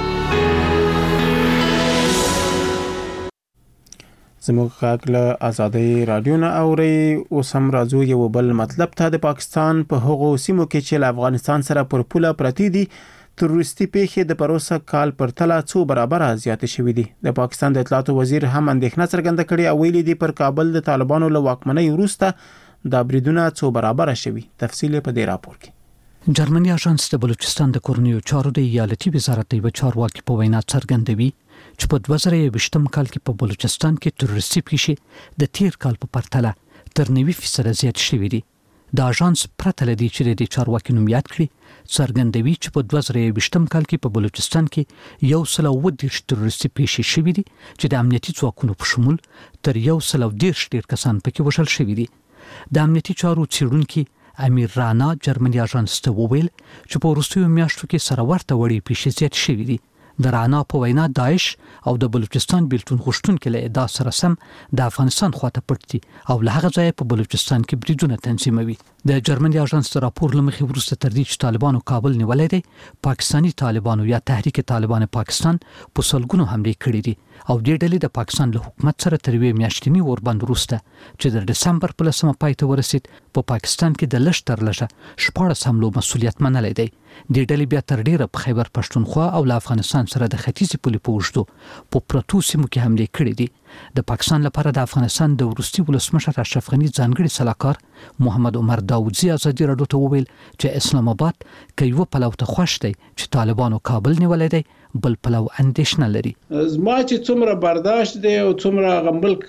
زموږ غږ له آزادۍ رادیو نه اورئ. اوس هم راځو یو بل مطلب ته. د پاکستان په هغو سیمو کې چې له افغانستان سره پر پوله پرتی دي تروریستي پیښې د پروسه کال پر تله څو برابره زیاتې شوې دي. د پاکستان د اطلاعاتو وزیر هم اندېښنه څرګنده کړې او ویلي دي پر کابل د طالبانو له واکمنۍ وروسته دا بریدونه څو برابره شوي. تفصیل په دې راپور کې. جرمني اژانس د بلوچستان د کورنیو چارو د ایالتي وزارت د چارواکي په وینا څرګندوي چې په دوه زره یوویشتم کال کې په بلوچستان کې تروریستي پیښې د تیر کال په پرتله تر نوي فیصد زیات شوي دي. د اژانس پرته لدی چې د چارواکي نوم یاد کړي څرګندوي چې په دوه زره یوویشتم کال کې په بلوچستان کې یو سل او دېرش تروریستي پیښې شوي دي چې د امنیتي ځواکونو په شمول تر یو سل او دېرش ډیر کسان پکې وژل شوي دي. د امنیتي چارو څېړونکي امیر رانا جرمني اژانس ته وویل چې په وروستیو میاشتو کې سره ورته وړې پیښې زیات شوي دي. د رانا په وینا داعش او د بلوچستان بیلتون غوښتونکو له ادعا سره سم د افغانستان خواته پټ دي او له هغه ځایه په بلوچستان کې بریدونه تنظیموي. د جرمني اژانس راپور لمخې وروسته تر دې چې طالبانو کابل نیولای دی، پاکستانی طالبانو یا تحریک طالبان پاکستان په سلګونو حملې کړې دي او دې ډلې د پاکستان له حکومت سره تر یوې میاشتني اوربند وروسته چې د دسمبر په لسمه پای ته ورسید په پاکستان کې د لږ تر لږه شپاړس حملو مسؤلیت منلی دی. د ډلې بیا تر ډیره په خیبر پښتونخوا او له افغانستان سره د ختیځې پولې په اوږدو په پرتو سیمو کې حملې کړې دي. د پاکستان لپاره د افغانستان د وروستي ولسمشر اشرف غني ځانګړي سلاکار محمد عمر داودزي ازادي راډیو ته وویل چې اسلام آباد کې یو پلو ته خوښ دی چې طالبانو کابل نیولای دی، بل پلو اندېښنه لري. زما چې څومره برداشت دی او څومره غمبلک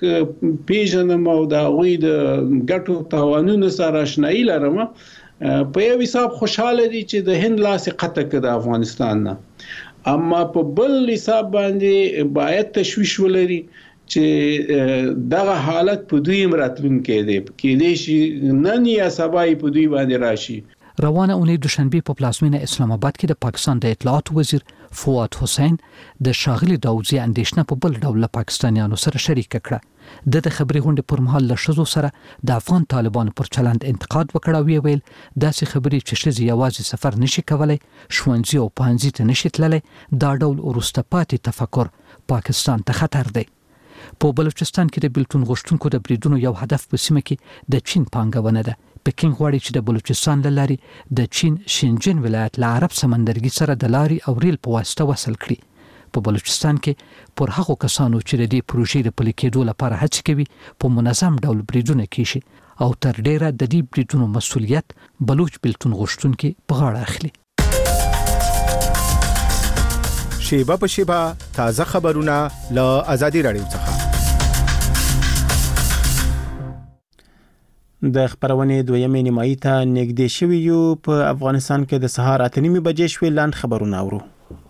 پیژنم او د غوی د ګټو توانونو سره آشنایي لرم، په یو حساب خوشاله دي چې د هند لاسې قطع کړ د افغانستان نه، اما په بل حساب باندې باید تشویش ولري چې دغه حالت په دوی راتلونکي دی کې دي شي نن یا سبا په دوی باندې راشي. روانه اونۍ دوشنبه په پلازمینه اسلام آباد کې د پاکستان د اطلاعات وزیر فواد حسین د شاغلي داودزي اندېښنه په بل ډول پاکستانیانو سره شریک کړه. د د خبري غونډې پر مهال له ښځو سره د افغان طالبانو پر چلند انتقاد وکړ او ویل داسې خبرې چې ښځې یوازې سفر نشي کولای، ښوونځي او پوهنځي ته نشي تللی، دا ډول وروسته پاتې تفکر پاکستان ته خطر دی. په بلوچستان کې د بیلتون غوښتونکو د بریدونو یو هدف په سیمه کې د چین پانګونه ده. پکین غواړي چې د بلوچستان له لارې د چین شینجن ولایت له عرب سمندرګي سره د لارې او ریل په واسطه وصل کړي. په بلوچستان کې پر هغو کسانو چې د دې پروژې د پلي کېدو لپاره هڅې کوي په منظم ډول بریدونه کیشي او تر ډیره د دې بریدونو مسؤلیت بلوچ بلتون غوښتونکي په غاړه اخلي. شیبه په شیبه تازه خبرونه له آزادي رادیو څخه. د خبرونې دویمې نیمایي ته نږدې شوي یو. په افغانستان کې د سهار اته نیمې بجې شوې. لاند خبرونه اورو.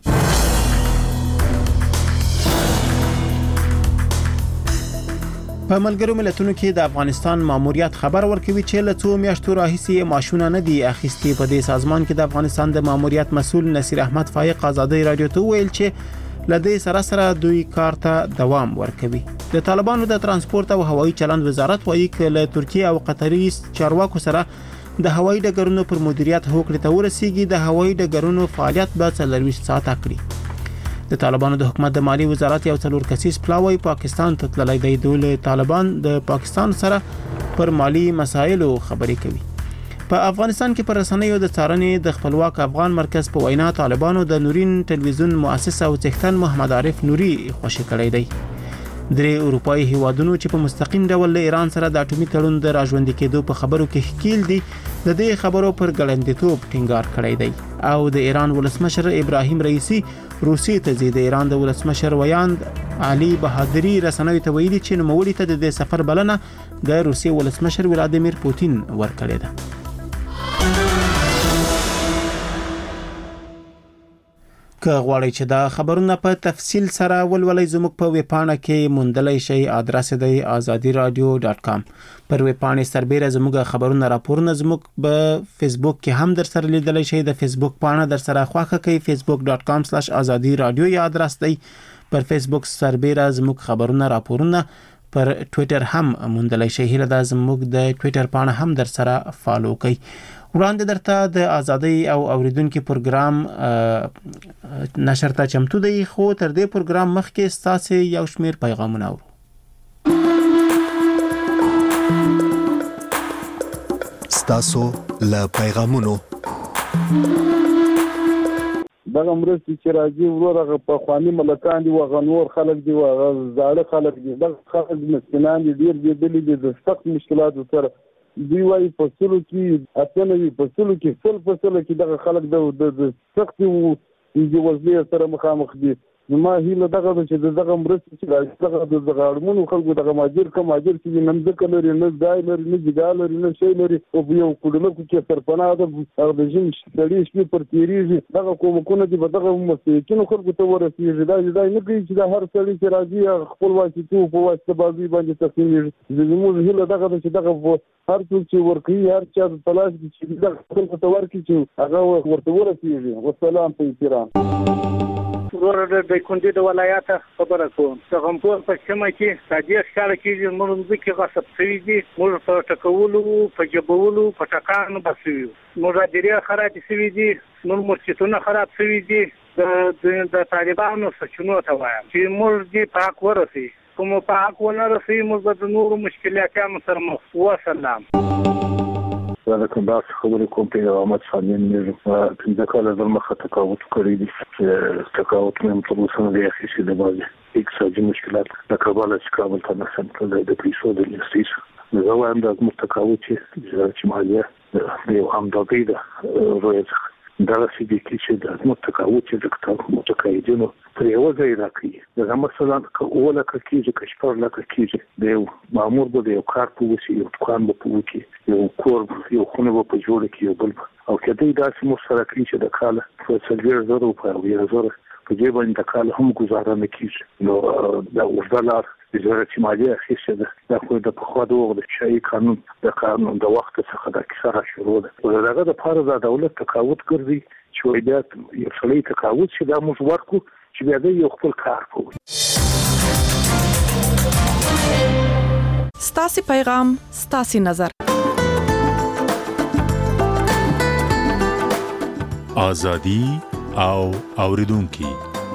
په ملګرو ملتونو کې د افغانستان ماموریت خبر ورکوي چې له څو میاشتو راهیسې معاشونه نه دي اخیستي. په دې سازمان کې د افغانستان د ماموریت مسؤل نصیر احمد فایق آزادي رادیو ته ویل چې لدې سره سره دوی کار ته دوام ورکوي. د طالبانو د ترانسپورت او هوایي چلند وزارت وايي چې له ترکیه او قطري چارواکو سره د هوایي ډګرونو پر مدیریت هوکړې ته ورسیږي. د هوایي ډګرونو فعالیت به څلورویشت ساعته کړي. د طالبانو د حکومت د مالی وزارت یو څلور کسیز پلاوی پاکستان ته تللی دی. د طالبان د پاکستان سره پر مالی مسایلو خبرې کوي. په افغانستان کې پر رسنیو د څارنې د خپلواک افغان مرکز په وینا طالبانو د نورین ټلویزیون مؤسس او څښتن محمد عارف نوري خوشی کړی دی. درې اروپאי هیوادونو چې په مستقیم ډول له ایران سره د اټومي تړون د راژوندي کېدو په خبرو کې ښکیل دي د دې خبرو پر ګړندېتوب ټینګار کړی دی. او د ایران ولسمشر ابراهیم رئیسی روسي ته د ایران د ولسمشر ویاند علي بهادری رسنیو ته ویلي چې نوموړي ته د دې سفر بلنه د روسي ولسمشر ولادیمیر پوتین ورکړې ده. که غواړئ چې دا خبرونه په تفصیل سره ولولئ زموږ په ویب پاڼه کې موندلای شئ. ادرس دی azadi radio dot com. پر ویب پاڼې سربېره زموږ خبرونه راپورونه زموږ په فیسبوک کې هم در سره لیدلای شئ. د فیسبوک پاڼه در سره خوښه کړئ facebook dot com slash azadi radio یا ادرس دی. پر فیسبوک سربېره زموږ خبرونه راپورونه پر ټوئیټر هم موندلای شئ. هله دا زموږ د ټوئیټر پاڼه هم در سره فالو کړئ. وړاندې درته د ازادي او اوریدونکو پروګرام نشر ته چمتو دی. خو تر دې پروګرام مخکې ستاسو یو شمیر پیغامونه اورو. ستاسو له پیغامونو دغه مرستې چې راځي ورغه په خواني ملکان دي او غنور خلک دي او زاړه خلک دي. دغه خلک مسکینان دي ډیر دي دي د سخت مشکلاتو سره دی وايي په سلو کې اتنه وي په سلو کې فل په سلو کې دغه خلک د سخت او د وزلې سره مخامخ دي. ما هیله دغه چې دغه مرستې چې راځي دغه د غړمنو خلکو دغه ماجر کوم ماجر چې نن ځکه لري نه ځای لري نه ځای لري نه شي لري او یو کډلکو کې سرپناه د هغه د جن شړې شپې پر تیریږي. دغه کومکونه چې دغه مسلکینو خلکو ته ورسیږي دا دا نه کوي چې دا هر څړي چې راځي خپل واسطو په واسطه بازي باندې تقسیم زموږ هیله دغه چې دغه هر څوک چې ورکوي هر چا د تلاش چې دغه خلکو ته ورکړي چې هغه ورته ورسیږي. والسلام په احترام. ورته د کندې د ولایت خبره کوم. څنګه په پښتمه کې صادق ښکار کیږي موږ ځکه غصب شوی دي. موږ په ټکولو په جبولو په ټکانو بسوي. موږ ډیره خراب شوی دي. موږ مرشتونه خراب شوی دي. د د طالبانو سچونو ته وایم چې موږ دې پاک ورسي. کوم پاک ونه رسي موږ د نورو مشکلاتونو سره مخ. وسلام. دا کوم تاسو خبرې کوم په احمد خانین نه په ځکه د مخه تکاوت کړی دي چې تکاوت هم په اوسنۍ د اخیستې د بازي اقتصادي مشکلات د کابل څخه کابل ته نسل د پیسو د انوستیشن زه وایم د متکاوت چې مالیه د یو همدغې د رویه دا چې د کیسې د متکاوت د کتاب متکایدینو په یو ځای راکړي. دا مثلا کوله کیږي کشپر لکه کیږي د یو مامور به یو کار په وسی یو دکان په وکی یو کور یو خونه په جوړ کې یو بل او کله دا چې مو سره کړی چې د کاله په څلور زره په یو زره په دې باندې د کاله هم گزاره نه کیږي. نو دا ورډلار د زړه چې مالیه اخیسته ده دا خو د پخوا د وخت شای قانون د قانون د وخت څخه د کیسه شروع ده. دغه د پاره د دولت تقاوت ګرځي چې وایدات یو څلې تقاوت چې دا موږ ورکو چې بیا د یو خپل کار کوي. ستاسو پیغام ستاسو نظر ازادي او اوریدونکو.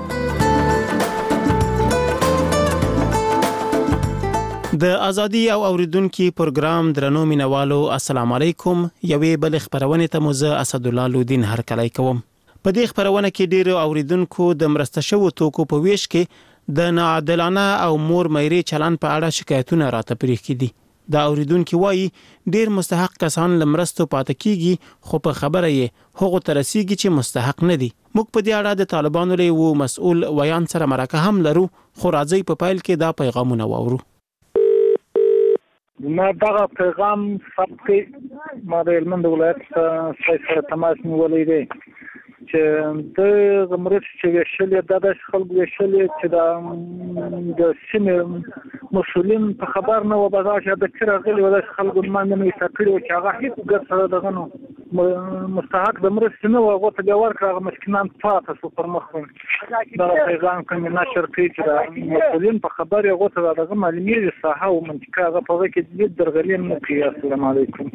د ازادي او اوریدونکو پروګرام درنو مینوالو السلام علیکم. یوې بل خبرونه ته موزه اسد الله لودین هر کله کوم. په دې خبرونه کې ډېر اوریدونکو د مرسته شوو توکو په ویش کې د ناعادلانه او مور مېري چلن په اړه شکایتونه راته پریښ کړي. دا اوریدونکو وایي ډېر مستحق کسان لمرستو پاتې کیږي خو په خبره یې هغه ترسيږي چې مستحق نه دي. موږ په دې اړه د طالبانو له وو مسؤل ویان سره مرکه هم لرو خو راځي په پیل کې دا پیغامونه واورو. ما دغه پیغام ثبت ما د هلمند ولایت سره تماس نیولې دی چې د غمرت چې وشلې د خلکو وشلې چې د د سیمې مسؤلین په خبر نه و بازار د چر غلي ولې خلکو باندې نه تکړه او چې هغه هیڅ ګټه دغه نو مستحق د مرسته نه و غوته د ورکړه مسکینان فاته سو پر مخ دا پیغام کوم نشر کوي چې د مسؤلین په خبر یې غوته دغه معلومات صحه او منطقه هغه په کې د درغلین نه کوي. السلام علیکم.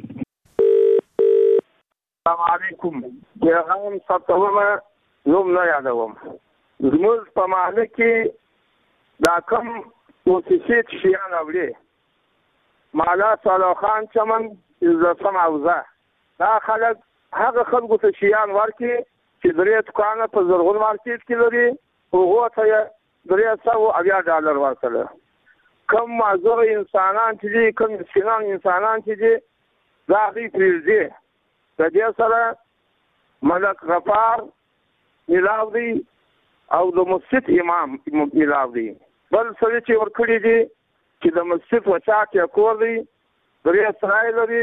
السلام علیکم. یا هم ستومه نوم نه یادوم. زموږ په محله کې دا کوم موسیقي شیان اوري مالا صالح خان چمن عزت اوزه دا خلک هغه خلکو ته شیان ورکي چې درې دکانه په زرغون مارکیټ کې لري هغه ته درې سوه اویا ډالر ورکړل. کوم معذور انسانان چې دي کوم مسکینان انسانان چې دي دا غي پریږدي د دې سره ملک غفار ملاو دی او د مسجد امام ملاو دی بل سره چې ورکړي دي چې د مسجد وچا کې کور دی درې سرای لري.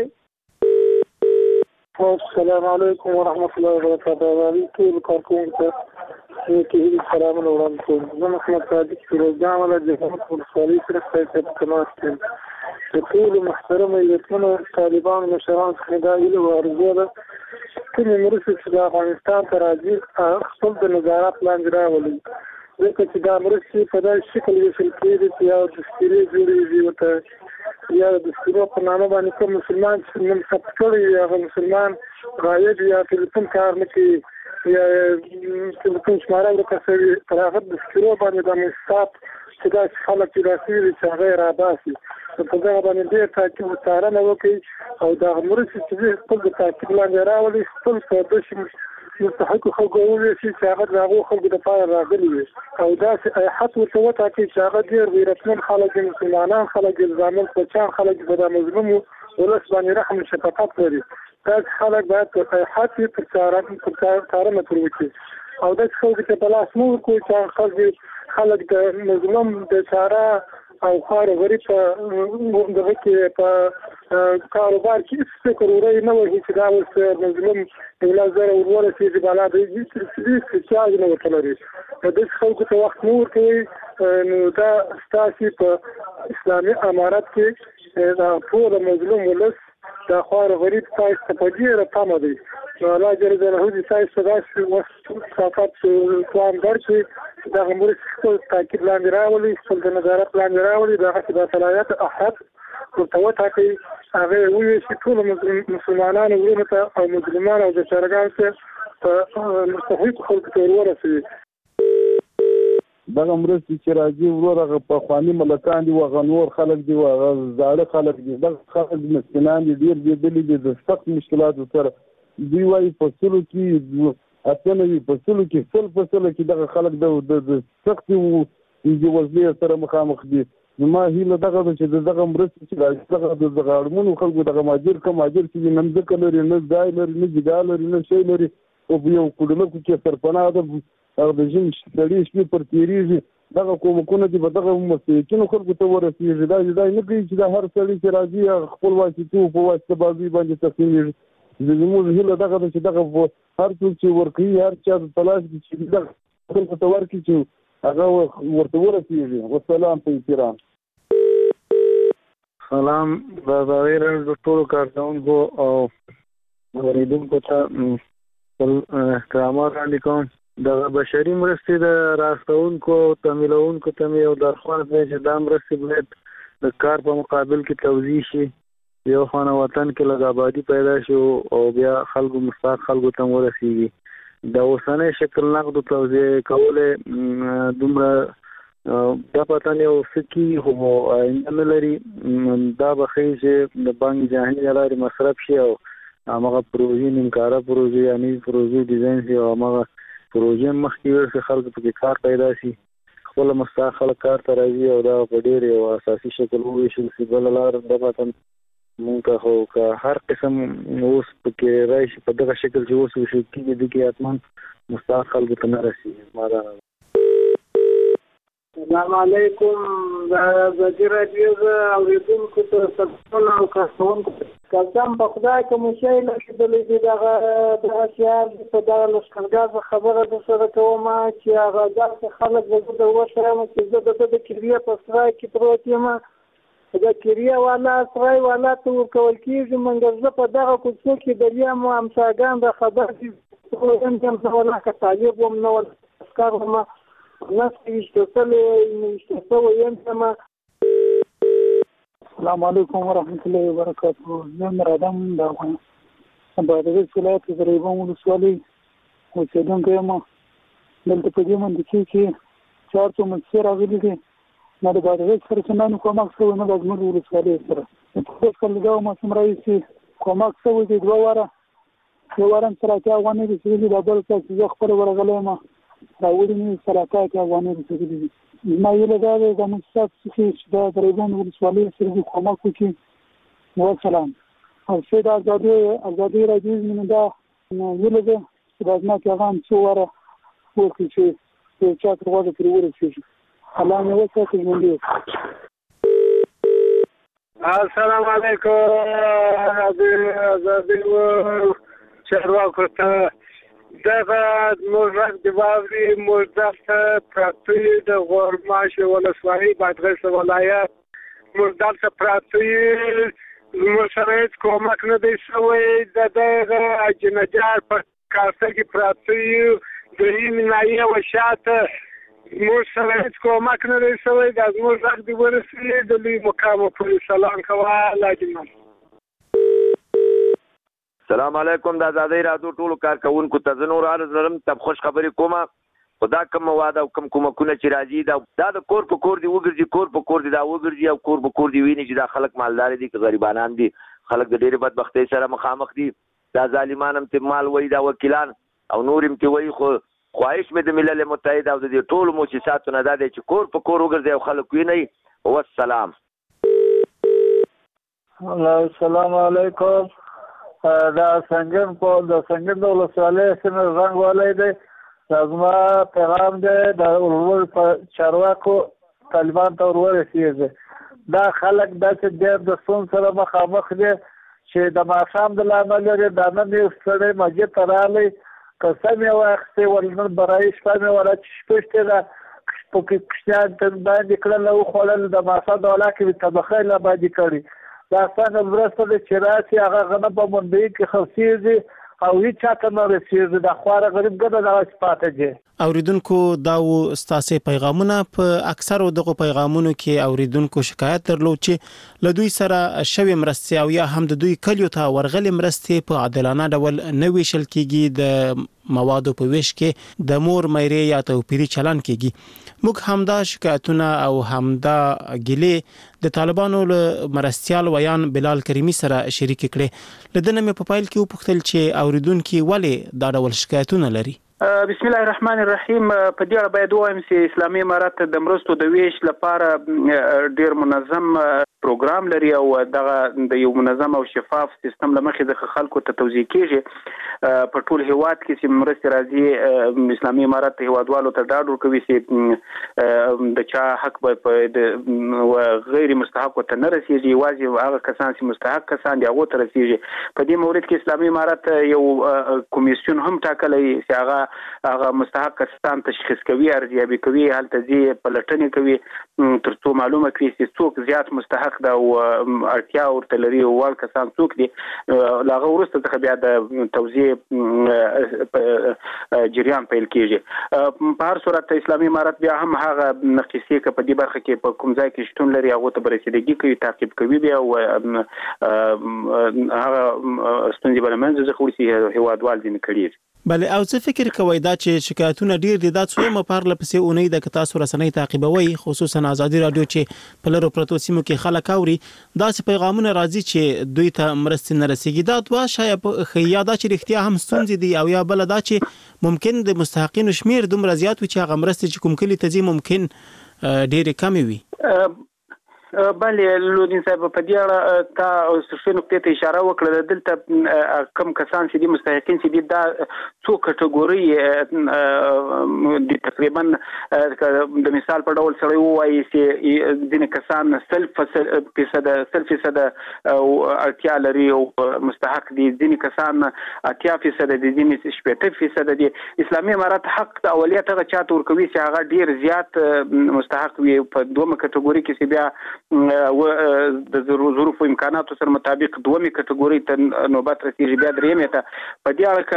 السلام علیکم ورحمۃ اللہ وبرکاتہ. ټول کارکونکو ته کې سلام وړاندې کوم. زه محمد صادق فیروزجان ولا جهاد ولسوالۍ سره په تماس کې یم. ټول محترم ملتونو طالبان مشران څخه دا ویلي و ارزو ده کومې مرستې چې د افغانستان ته راځي خپل د نظارت لاندې راولي ځکه چې دا مرستې په داسې شکل ویشل کېږي چې یا دستورې جوړېږي ورته یا د دستورو په نامه باندې کوم مسلمان چې نن ثبت کړی وي هغه مسلمان غایب یا ټلیفون کار نه کوي یا ټلیفون شماره ورکه شوي پر هغه دستورو باندې د مستحق چې داسې خلک چې داسې وي چې هغه یې راباسي په دغه باندې ډېر تاکید څارنه وکړي او دغه مرستې چې دوی خپل د تعقیب لاندې راولي خپل په داسې مستحقو خلکو وویشي چې هغه د هغو خلکو دپاره راغلي وي او داسې ایحت ورته وټاکي چې هغه ډېر غیرتمن خلک دي مسلمانان خلک دي زامن بچیان خلک دي په دا مظلومو ولس باندې رحم شفقت لري. داسې خلک باید په ایحت وي پر څارنه تر وکړي او داسې خلکو ته په لاس مه ورکوي چې خلک خلک د مظلوم د چاره او خار غریب په دغه کې په کاروبار کې هیڅ فکر ورای نه وي چې دا اوس مظلوم یو زر ورورسېږي بالا د هیڅ چارج نه ورته لري. داسې خلکو ته وخت نه ورکوي نو دا ستاسې په اسلامي امارت کې دا ټول مظلوم ولس دا خار غریب تاسو ته په ډېره تمه دی نو الله جل جلاله دې تاسو ته داسې صفات توان درکړي دغه مرستې خپل تاکید لاندې راولي خپل د نظارت لاندې راولي دغه چې د صلاحیت احد ورته وټاکي هغه یې وویشي ټولو مسلمانانو وروڼو ته او مظلومانو او بیچارهګانو ته په مستحقو خلکو ته ور ورسوي. دغه مرستې چې راځي ورور هغه پخواني ملکان دي هغه نور خلک دي هغه زاړه خلک دي دغه خلک مسکینان دي ډېر بېدلي دي د سخت مشکلاتو سره دوی وایي فصلو کې اصل وي فصلو کې فل فصلو کې دغه خلک د سختې وضعې سره مخامخ دي. نو ما هیله دغه ده چې دغه مرستې چې راځي دغه د غاړمنو خلکو دغه ماجر کم ماجر چې نه ځمکه لري نه ځای لري نه جګا لري نه شی لري او په یو کډلکو کې سرپناه ده هغه د ژمي سړي شپې پر تېرېږي دغه کومکونه دي په دغه مستحقینو خلکو ته ورسېږي دا دا نه کوي چې دا هر سړي چې راځي خپل واسطو په واسطه بازي باندې تقسیمېږي. زموږ هیله دغه ده چې دغه هر څوک چې ورکوي هر چا د تلاش دي چې دغه خلکو ته ورکړي چې هغه ورته ورسېږي. والسلام په احترام. سلام د ازادۍ راډیو د ټولو کارکوونکو او اورېدونکو ته خپل احترامات وړاندې کوم. دغه بشري مرستې د راستونکو او تمویلونکو ته مې یو درخواست دی چې دا مرستې باید د کار په مقابل کې توزیع شي یو خانه وطن کې لږ آبادي پیدا شي او بیا خلکو مستحق خلکو ته ورسېږي. د اوسنی شکل نقدو توزیع کولې دومره دا پته نه او سکی خو آینده نه لري دا به ښیي چې د بانک جهاني له لارې مصرف شي او هغه پروژې نیمکاره پروژې یعنی پروژې ډیزاین شي او هغه پروژې مخکې ورسې خلکو پکې کار پیدا شي خپل مستقل خلک کار ته راځي او دا په ډېر یو اساسي شکل وویشل شي بل لار د وطن مونږ خو که هر قسم اوس پکې راشي په دغه شکل چې اوس وشي کېږي د کې اتمن مستقل خلکو ته نه رسي ما دا السلام علیکم د راډیو اوریدونکو ته سلام او کارکونکو قسم په خدای کوم شی نه کېدلې دي دغه د اشیاء په دغه لښکرګاه خبره د سره کوم چې هغه داسې خلک د وشرم چې زه د کریه په سرای کې پروت یم د کریه والا سرای والا ته ورکول کېږي منګه زه په دغه کوڅو کې د یم همساګان د خبر دي هم هم ولا که طالب وم نو اسکار هم ناس یشتغلوا یشتغلوا ینتما السلام علیکم ورحمۃ اللہ وبرکاتہ زه مرادم د افغانستان د بادغیس ولایت تقریبا ولسوالۍ اوسېدونکی یم دلته په دې منطقې کې چهار څو مسیر راغلي دي نه د بادغیس سره څنګه کومک شوی نه د زموږ ولسوالۍ سره په کلګاو ما سم راځي کومک شوی دی دوه واره یو وارم سره کې افغاني رسېدلي د بل څه چې زه خپل ورغلی یم راوړي مې سراکا کې افغاني رسېدلي دي ما یې له دا د مستاف څخه چې دا درېبون ولسوالۍ سره کومک وکړي نو سلام او څه دا ازادي ازادي راځي من دا یې له چې دا نه کې هغه څو واره ورکړي چې چې تر وځي تر ورسېږي الله مې وکړي مونږ السلام علیکم ازادي چرواکو ته دغه موږ د باوري موږ پراتی د غورماش ولسوالۍ بادغیس ولایت موږ دلته پراتی موږ سره هیڅ کومک نه دی شوی د دغه اجنجار په کاسه کې پراتی د ایمنایي وشاته موږ سره هیڅ کومک نه دی شوی د موږ غږ دی ورسېږي د لوی مقام پولیس سلام کوه لاجمن السلام علیکم د آزادۍ راډیو ټولو کارکونکو ته زه نور عرض لرم ته خوش خبرې کومه خدا کوم مواد او کوم کومکونه چې راځي دا دا د کور په کور دی وګرځي کور په کور دی دا وګرځي او کور په کور دی ویني چې دا خلک مالدار دي که غریبانان دي خلک د ډېرې بدبختۍ سره مخامخ دي دا ظالمان هم ته مال وایي دا وکیلان او نور هم ته وایي خو خواهش مې د ملل متحد او د دې ټولو مؤسساتو نه دا دی چې کور په کور وګرځي او خلک ویني والسلام السلام علیکم دا سنگن په د سنگن د ولسوالۍ سره رنګ والای دی زما پیغام دی د ورور په چارواکو طالبان ته ورور رسیږي دا خلک داسې ډېر د ستونزو سره مخامخ دي چې د ماښام د لامل لري دا نن یو سړی مسجد ته راغلی قسم یې واخیستې ولنن برای شپه مې ولا چې شپه شتې ده پکې کوچنیان ته باندې کړل او خوړل د ماښام د ولا کې طبخه لا باندې کړي دا څنګه ورسته د چراسي هغه غنه په منډي کې خفسيږي او هیڅ چاته نه رسیږي د خواره غریب ګډه د پاتې دي اوریدونکو دا و ستاسو پیغامونه په اکثرو دغه پیغامونو کې اوریدونکو شکایت درلود چې له دوی سره شوی مرستي او یا هم د دوی کلیو ته ورغلي مرستي په عادلانه ډول نه ویشل کیږي د موادو په ویش کې د مور مېرې یا توپیری چلن کیږي موږ همدا شکایتونه او همدا ګلې د طالبانو له مرستيال ویان بلال کریمی سره شریک کړي لدنه مې په پایل کې وپوښتل چې اوریدونکو ولې دا ډول شکایتونه لري بسم الله الرحمن الرحیم په دې اړه باید وایم چې اسلامي امارات د مرستو د ویش لپاره ډیر منظم پروګرام لري او دغه د یو منظم او شفاف سیستم لمخې د خلکو ته توزیع کیږي په ټول هیواد کې چې مرستې راځي اسلامي امارات هیوادوالو ته ډاډ ورکوي چې د چا حق به غیر مستحق ته نه رسیږي واجب هغه کسان چې مستحق کسان دي هغه ته رسیږي په دې مورد کې اسلامي امارات یو کمیسیون هم ټاکلی چې هغه هغه مستحق کسان تشخیص کوي ارزیابي کوي هلته ځي پلټنې کوي ترڅو معلومه کړي چې څوک زیات مستحق دا او اړتیا ورته لري او ول کسان څوک دي لاغه ورسته څخه بیا د توزیع جریان پیل کیږي په هر صورت اسلامي امارات بیا هم هغه نقصې ک په دې برخه کې په کوم ځای کې شتون لري هغه ته برسېدګي کوي تعقیب کوي بیا او هغه ستونزې بل منځ ځخ ورسي هیوادوال دي نکړي بله او څه فکر کوئ دا چې شکایتونه ډیر دي دا څومره پارله پسې اونۍ د تاسو رسنۍ تعقیبوي خصوصا ازادي رادیو چې په لرو پرتو سیمو کې خلک اوري دا چې پیغامونه راځي چې دوی ته مرستې نه رسیږي دا دوه شاید خیا دا چې رښتیا هم ستونزې دي او یا بل دا چې ممکن د مستحقینو شمیر دومره زیات وي چې هغه مرستې چې کوم کلی ته ځي ممکن ډېرې کمې وي. بله لودین صاحب په دې اړه تا څه نقطې ته اشاره وکړه دلته کم کسان چې دي مستحقین چې دي دا څو کټګوري دي تقریبا د مثال په ډول سره وایي چې ځینې کسان سلف فیصد سلف فیصد اړتیا لري او مستحق دي ځینې کسان اتیا فیصد دي ځینې شپږ فیصد دي. اسلامي امارات حق د اولیت هغه چاته ورکوي چې هغه ډیر زیات مستحق وي په دوه کټګوري کې چې بیا و د ظروف او امکاناتو سره مطابق دومره کټګوري ته نوبت رسیږي بیا درېمه ته په دې اړه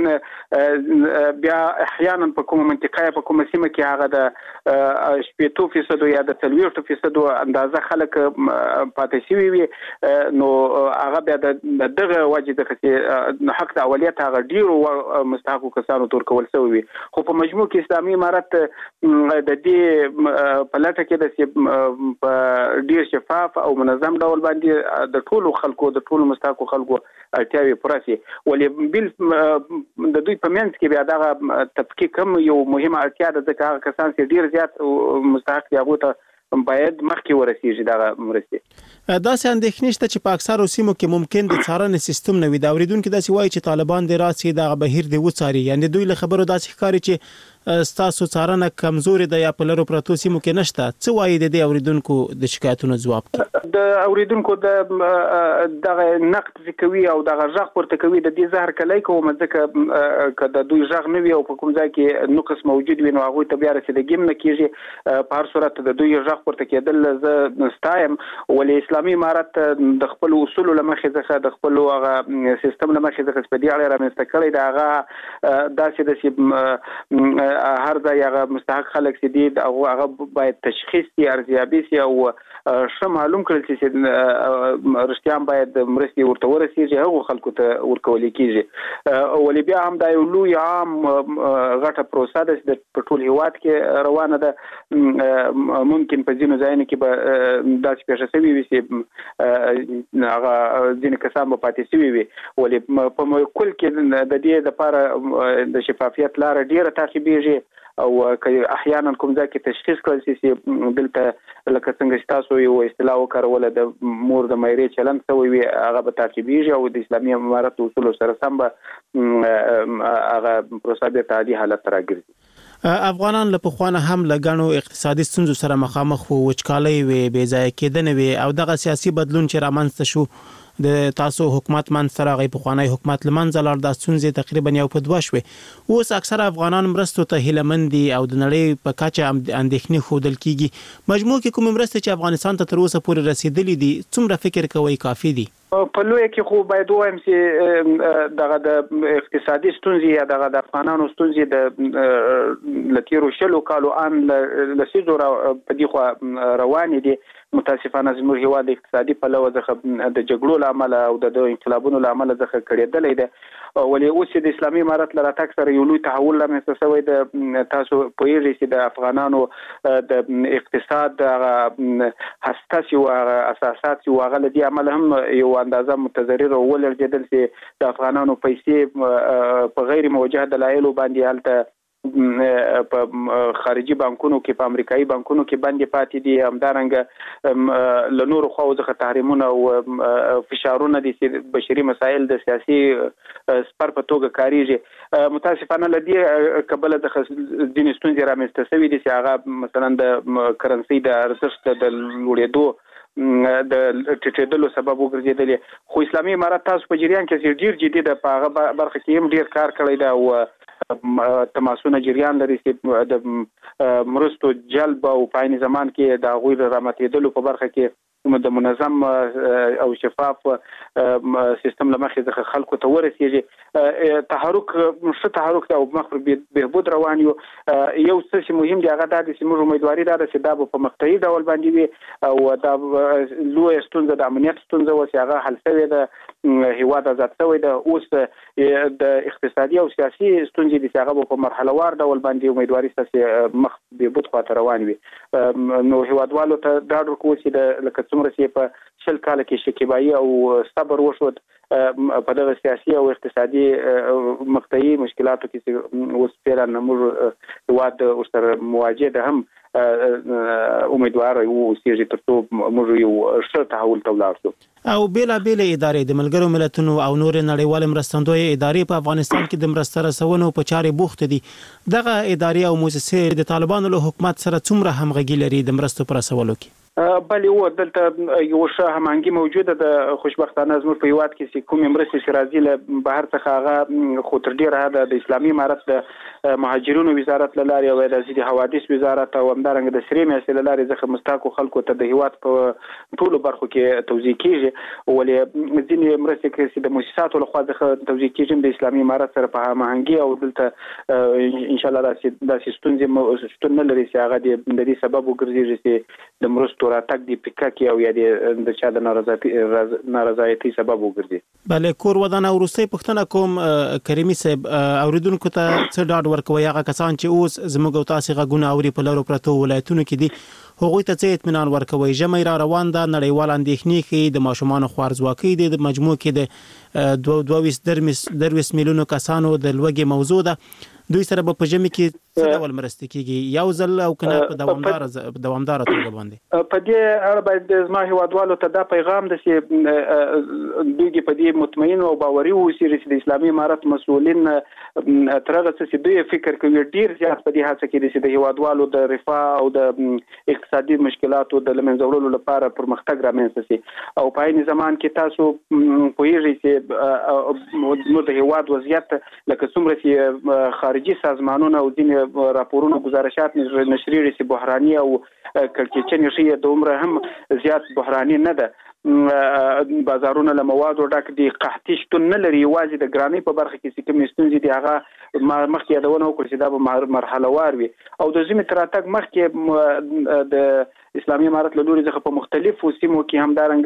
ک بیا احیانا په کومه منطقه په کومه سیمه کې هغه د شپږ فیصد یا د څلور فیصد اندازه خلک پاتې شوی وي نو هغه بیا د دغه وجه د حق د اولیت هغه ډیرو مستحق کسانو تور کول شوی وي خو په مجموع کې اسلامي امارات د دې په لټه کې د ډیر شفاف او منظم ډول باندې د ټولو خلکو د ټولو مستحقو خلکو اړتیاوي پوره شي ولې بل د دوی په منځ کې بیا دغه تفکیک هم یو مهمه اړتیا ده ځکه هغه کسان چې ډیر زیات مستحق دي هغه ته باید مخکې ورسیږي دغه مرستې. دا څه اندېښنه شته چې په اکثرو سیمو کې ممکن د څارنې سیستم نه وي دا اوریدونکو داسې وایي چې طالبان د راسي دغه بهیر دی وڅاري یعنی دوی له خبرو داسې ښکاري چې ستاسو څارنه کمزوري ده یا په لرو پرتو سیمو کې نشته څه وایي د دې اوریدونکو د شکایتونو ځواب کې د اوریدونکو د دغه نقد کوي او دغه ژغ ورته کوي د دې زهر کلی کوم ځکه کله دوی ژغ نه وي او په کوم ځای کې نقص موجود وي نو هغه ته بیا رسیدګي نه کیږي په هر صورت د دوی ژغ ورته کېدل زه ستایم ولې اسلامي امارات د خپل اصول لمخې ځخه د خپل هغه سیستم لمخې ځخه په دې اړه رامنځته کړی دا هغه داسې د هر ځای هغه مستحق خلک چې دي هغه باید تشخیص شي ارزیابي شي او ښه معلوم کړل شي چې رښتیا باید مرستې ورته ورسیږي هغه خلکو ته ورکول کیږي ولې بیا هم دا یو لوی عام غټه پروسه ده چې په ټول هیواد کې روانه ده ممکن په ځینو ځایونو کې به داسې پیښه شوې وي چې هغه ځینې کسان به پاتې شوي وي ولې په کل کې د دې لپاره د شفافیت لاره ډیره تعقیبېږي او احیانا کوم ځای کې تشخیص کړل شي چې دلته لکه څنګه چې تاسو یو اصطلاح وکړوله د مور د مایرې چلند شوی وي هغه به تعقیبېږي او د اسلامي امارت اصولو سره سم به هغه پروسه د عادي حالت ته راګرځي. افغانان له پخوانه هم له غنو اقتصادي ستونزو سره مخامخ وو وچکالۍ وي بې ځای کېدنې وي او دغه سیاسي بدلون چې رامنځته شو د تاسو حکومت من سره غي پخوانی حکومت لمنځه لاړ د ستونزې تقریبا یو په دوه شوې اوس اکثر افغانان مرستو ته هیلمندي او د نړۍ په کچه اندېښنې خودل کیږي مجموع کې کوم مرستې چې افغانستان ته تر اوسه پورې رسیدلې دي څومره فکر کوي کافي دي؟ په لوی کې خو باید وایم چې دغه د اقتصادي ستونزې یا دغه د افغانانو ستونزې د لتیرو شلو کالو ان لسیزو په دې خو روانې دي متاسفانه زموږ هیواد اقتصادي پلوه ځخه د جګړو لامل او د انقلابونو لامل ځخه کړېدلې ده ولې اوس د اسلامي امارت لپاره تک سره یو لوی تحول لامل شوی د تاسو په یوه چې د افغانانو د اقتصاد د حساس او اساسات او غلطي عمل هم یو اندازه متضرر او ولرجدل چې د افغانانو پیسې په غیر موجه دلایل باندې حالت په خارجي بانکونو کې په امریکایي بانکونو کې باندې پاتې دي همدارنګه له نورو خواو څخه تحریمونه او فشارونه دي چې بشري مسایل د سیاسي سپر په توګه کاریږي متاسفانه لدی قبل د دین ستونزې رامنځته شوې دي چې هغه مثلا د کرنسي د ارزښت د لوړېدو د ټټېدلو سبب وګرځېدلی خو اسلامي امارت تاسو په جریان کې ډیر جدي د هغه برخه کې هم ډیر کار کړی دا او تماسونه جریان لري چې د مرستو جلب او په عین زمان کې د غوړ راماتېدلو په برخه کې د منظم او شفاف سیستم لمخې ځخه خلکو ته ورسیږي تحرک مشت تحرک او مخ پر بهبود روان یو یو څه مهم دی هغه د سیمو امیدواري ده چې دا په مقطعي ډول باندې وي او دا لوی ستونزه د امنیت ستونزه و چې هغه حل شوی د هیواد آزاد شوی د اوس د اقتصادي او سیاسي ستونزې د هغه په مرحله وار ډول باندې امیدواري چې مخ بهبود خاطر روان وي نو هیوادوالو ته دا ورکو چې د لکه څومره چې په شل کال کې شکیبایی او صبر وشود په دغه سیاسي او اقتصادي مقطعي مشکلاتو کې اوس فعلا موږ هیواد ورسره مواجه ده هم امیدوار یو چې ترڅو موږ یو ښه تحول ته ولاړ شو او بیلا بیل ادارې د ملګرو ملتونو او نور نړیوال مرستندوی ادارې په افغانستان کې د مرسته رسونې په چارې بوخت دي دغه ادارې او مؤسسې د طالبانو له حکومت سره څومره همغږي لري د مرستو پر رسولو کې بلې و دلته یو ښه همانګي موجوده د خوشبختانه زموږ په هیواد کې چې کومې مرستې چې راځي له بهر څخه هغه خو تر ډېره د اسلامي امارت د مهاجرینو وزارت له لارې او د ضد حوادث وزارت او همدارنګه د سرې میاشتې له لارې ځکه مستحقو خلکو ته د هیواد په ټولو برخو کې توزیع کیږي ولې ځینې مرستې چې د مؤسساتو لخوا څخه توزیع کیږي د اسلامي امارت سره په هماهنګي او دلته ان شاء الله داسې ستونزې شتون نه لري چې هغه د دې سبب وګرځي چې د مرستو راتګ دی پکا کې او یا د چا د نارضایتي سبب وګرځي. بله کور ودانه ورسته پښتنه کوم کریمي صاحب اوریدونکو ته څه ډاډ ورکوي هغه کسان چې اوس زموږ او تاسو غوونه اوري په لارو پرتو ولایتونو کې دي هغوی ته څه اطمینان ورکوي ژمي را روان ده نړیوال اندېښنې کې د ماشومان خوارزواکۍ د مجموع کې د دوه ویشت میلیونو کسانو د لوږې موضوع ده دوی سره په ژمي کې څه ډول مرسته کیږي یو ځل او کنه په دوامدار دوامدار توګه باندې په دې اړه باید زما هیوادوالو ته دا پیغام د چې دوی په دې مطمئن او باوري اوسي چې د اسلامي امارت مسؤلین ترغه چې دوی فکر کوي ډیر زیات په دې هڅه کې چې د هیوادوالو د رفاه او د اقتصادي مشکلاتو د لمنځه وړلو لپاره پرمختګ رامنځته شي او په عین زمان کې تاسو پوهیږئ چې نو د هیواد وضعیت لکه څومره چې خارجي سازمانونه او ځینې راپورونه گزارشات نشریږي چې بحراني او کړکېچنې شي د عمره هم زیات بحراني نه ده بازارونه له موادو ډک دي قحطي شتون نه لري یوازې د ګرانۍ په برخه کې چې کوم ستونزې دي هغه مخکې یادونه وکړه چې دا به مرحله وار وي او د ژمي تر راتګ مخکې د اسلامي امارت له لوري څخه په مختلفو سیمو کې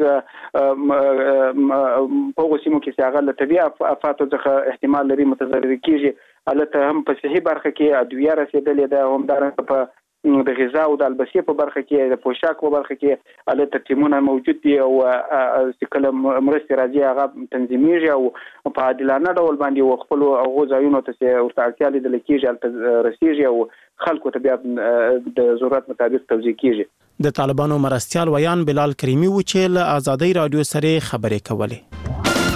همدارنګه په هغو سیمو کې چې هغه له طبیعي افاتو څخه احتمال لري متضرر کیږي البته هم په صحي برخه کې ادویه رسیدلې ده همدارنګه په د غذا او د البسې په برخه کې د پوشاک په برخه کې البته ټیمونه موجود دي او چې کله مرستې راځي هغه تنظیمېږي او په عادلانه ډول باندې خپل هغو ځایونو ته چې ورته اړتیا لیدل کېږي هلته رسیږي او خلکو ته بیا د ضرورت مطابق توزیع کېږي د طالبانو مرستیال ویان بلال کریمي و چې له آزادۍ رادیو سره خبرې کولې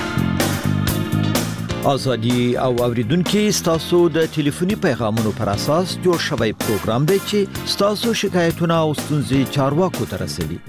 آزادی او اوریدونکو ستاسو د ټلیفوني پیغامونو پر اساس جوړ شوی پروګرام دی چې ستاسو شکایتونه او ستونزې چارواکو ته رسوي.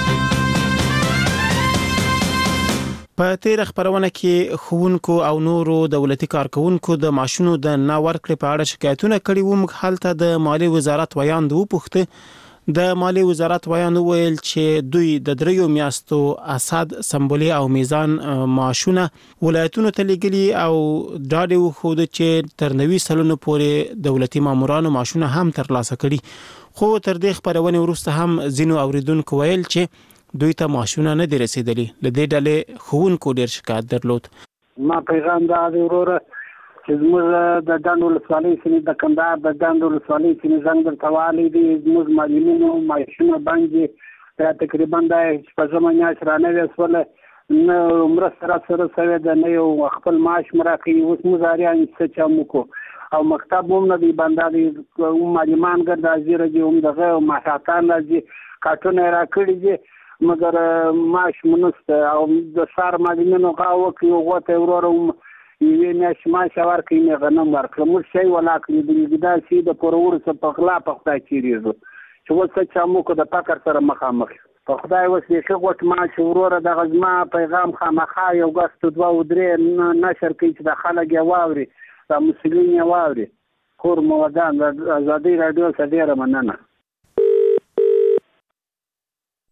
په تیر خبرونه کې ښوونکو او نورو دولتي کارکونکو د معاشونو د نه ورکړې په اړه شکایتونه کړي وو. موږ حالته د مالی وزارت ویان د وپوښته د مالی وزارت ویان ویل چې دوی د دریو میاشتو اسد سمبولي او میزان معاشونه ولایتونو ته لګلي او ډاډ وخود چې تر نوي سلونو پورې دولتي مامورانو معاشونه هم ترلاسه کړي خو تر دې خبرونه وروسته هم زینو اوریدونکو ویل چې دوی ته معاشونه نه دي رسیدلي لدې ډلې ښوونکو ډیر شکایت درلود. ما پیغام دا دی وروره چې زموږ د ډنډ ولسوالۍ سیمې د کندهار د ډنډ ولسوالۍ سیمې زنګ درته والی دي زموږ معلمینو معاشونه بند دي دا تقریبا دا شپږمه میاشت رانوې شوله نه مرسته راسره شوې ده نه یو خپل معاش مو راکوي اوس مزاریان څه چا موږ کوو او مکتب هم نه دی بنده دی معلمان ګرد راځي راځي هم دغه ماهراتان راځي کارټونه یې راکړي دي مګر معاش مو نشته او د سهار معلمینو غا وکړي هغو ته یې وروره یوې میاشتې معاش ورکړي مې غنم ورکړه موږ شی ولا کړي دا شي د پورورو څه په غلا په خدای چیرېږو چې اوس څه چا موږ د فقر سره مخامخ په خدای اوس بیخي غوټ معاش وروره دغه زما پیغام خامخا یو ګستو دوه او درې نشر کوي چې د خلک یې واوري دا مسؤلین یې واوري. کور مو ودان د ازادۍ راډیو څخه ډېره مننه.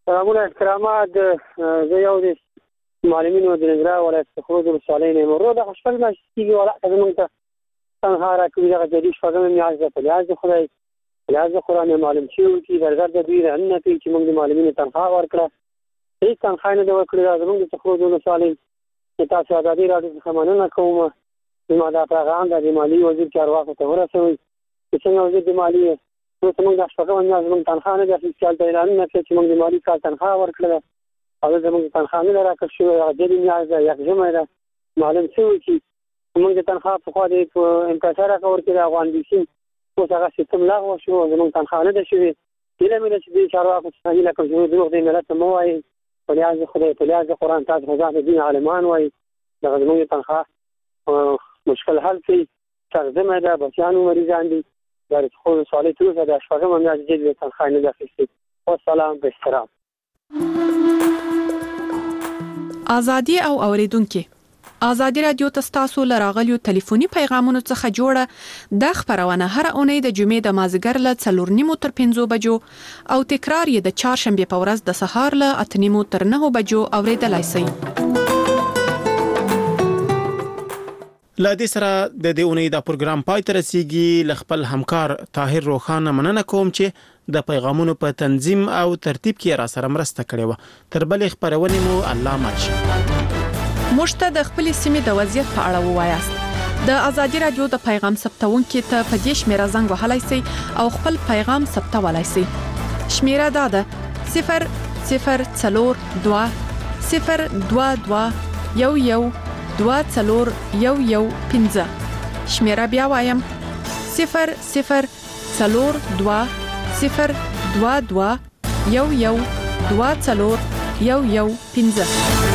سلامونه احترامات زه یو د معلمینو د ننګرهار ولایت خروج ولسوالۍ نه یم. ورو دغه شپږ میاشتې کېږي ولایت زموږ ته تنخوا راکوي. دغه جدي شپږمه میاشت ده په لحاظ د خدای په لحاظ د قرآن معلوم شوي چې درګر د دوی رهنونه کوي چې موږ د معلمینو تنخوا ورکړه. هېڅ تنخوا نه ده ورکړې. دا زموږ د خروج ولسوالۍ چې تاسو ازادي راډیو څخه مننه کوم. زما دا پیغام د مالیې وزیر چارواکو ته ورسوئ چې څنګه وزیر د مالیې اوس موږ د شپږمه میاشت زموږ تنخوا نه ده اخیستې. هلته اعلانونه کړي چې موږ د مالي کال تنخوا ورکړله او دلته موږ تنخوا نه ده راکړل شوې. هغه جدي میاشت ده، یکژمه ده. معلوم شوي چې موږ د تنخوا پخوا د امپاسا راکه ورکړې د افغان بیسي اوس هغه سیستم لغوه شو او زموږ تنخوا نه ده شوې. هیله مې ده چې دې چارواکو څخه هیله کوم چې دروغ دې ملت ته مه وایي. په لحاظ د خدای په لحاظ د قرآن تاسو خو ځان د دین عالمان وایي. دغه زموږ تنخوا مشکل حل کړي. تقدمه ده، بچیان مریضان دي. دا د خپل سوالي تر اوسه د شپږمه میاشت جدي تنخوا نه ده اخیستې. والسلام په احترام. ازادي او اوریدونکو ازادي رادیو تاسو لراغلیو ټلیفوني پیغامونو څخه جوړه د خبرونه هر اونۍ د جمعې د مازیګر له څلور نیمو تر پنځو بجو او تکرار یې د چهارشنبه په ورځ د سهار له اته نیمو تر نهو بجو اوریدلای شئ. لا دې سره د دې اونۍ د پروګرام پای ته رسیدي. ل خپل همکار طاهر روخانه مننه کوم چې د پیغامونو په تنظیم او ترتیب کې را سره مرسته کړې و. تر بلې خبرونه مو الله ماشه. مشته د خپل سیمې د وضعیت په اړه ووایاست. د ازادي رادیو د پیغام ثبتونکو ته په دې شمیره زنګ وهلای شئ او خپل پیغام ثبتولای شئ. شمیره دا ده صفر صفر څلور دوه صفر دوه دوه یو یو دوه څلور یو یو پنځه. شمیره بیا وایم صفر صفر څلور دوه صفر دوه دوه یو یو دوه څلور یو یو پنځه.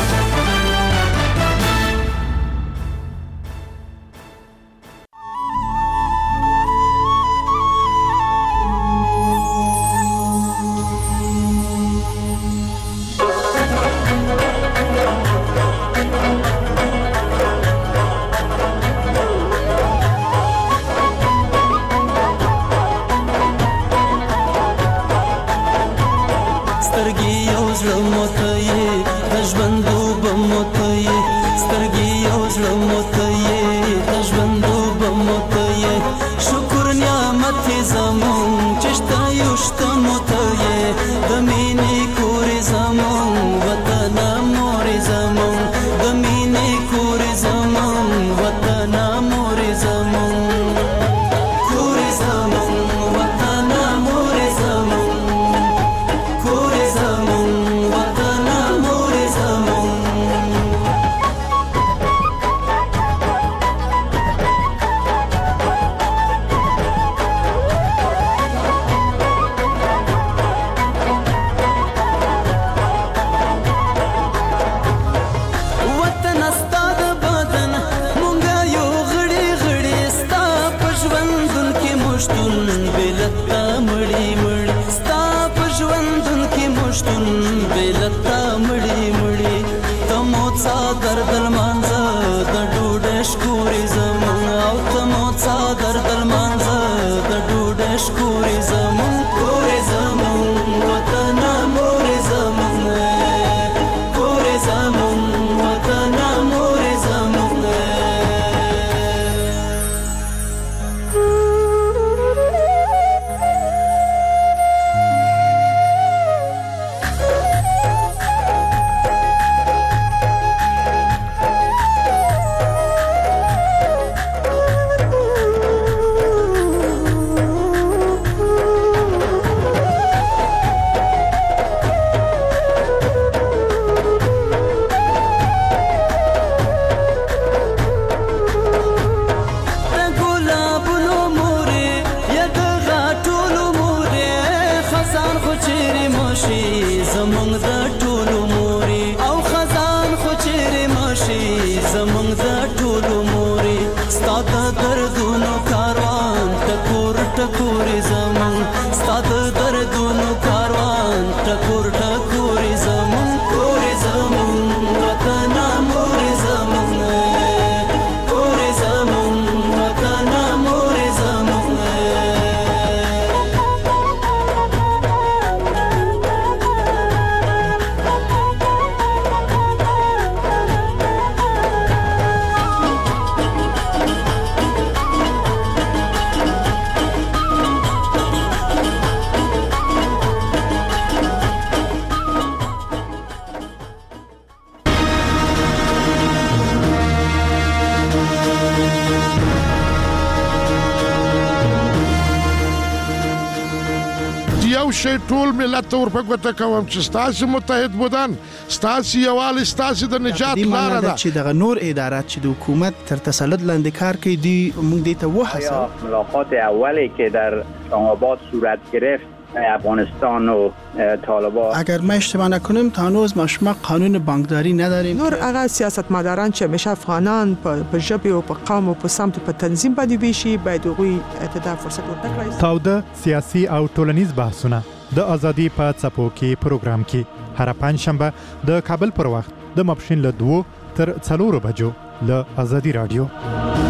شی ټول ملت ور په ګوته کوم چې ستاسو متحد بودن ستاسو یوال ستاسو د نجات لار ده چې دغه نور ادارات چې د حکومت تر تسلط لاندې کار کوي دی موږ دې ته وحسه ملاقات اولی که در اسلام‌آباد صورت گرفت افغانستان و طالبان اگر ما اشتباه نکنیم تا هنوز ما قانون بانکداری نداریم نور هغه سیاستمداران چې همیشه افغانان په ژبه او په قوم او په سمت په تنظیم باندې ویشي باید هغوی ته فرصت ورکړي. تاوده سیاسي او ټولنیز بحثونه د ازادي په څپو کې پروګرام کې هر پنځشنبه د کابل پر وخت د ماپښین له دوه تر څلورو بجو له ازادي رادیو.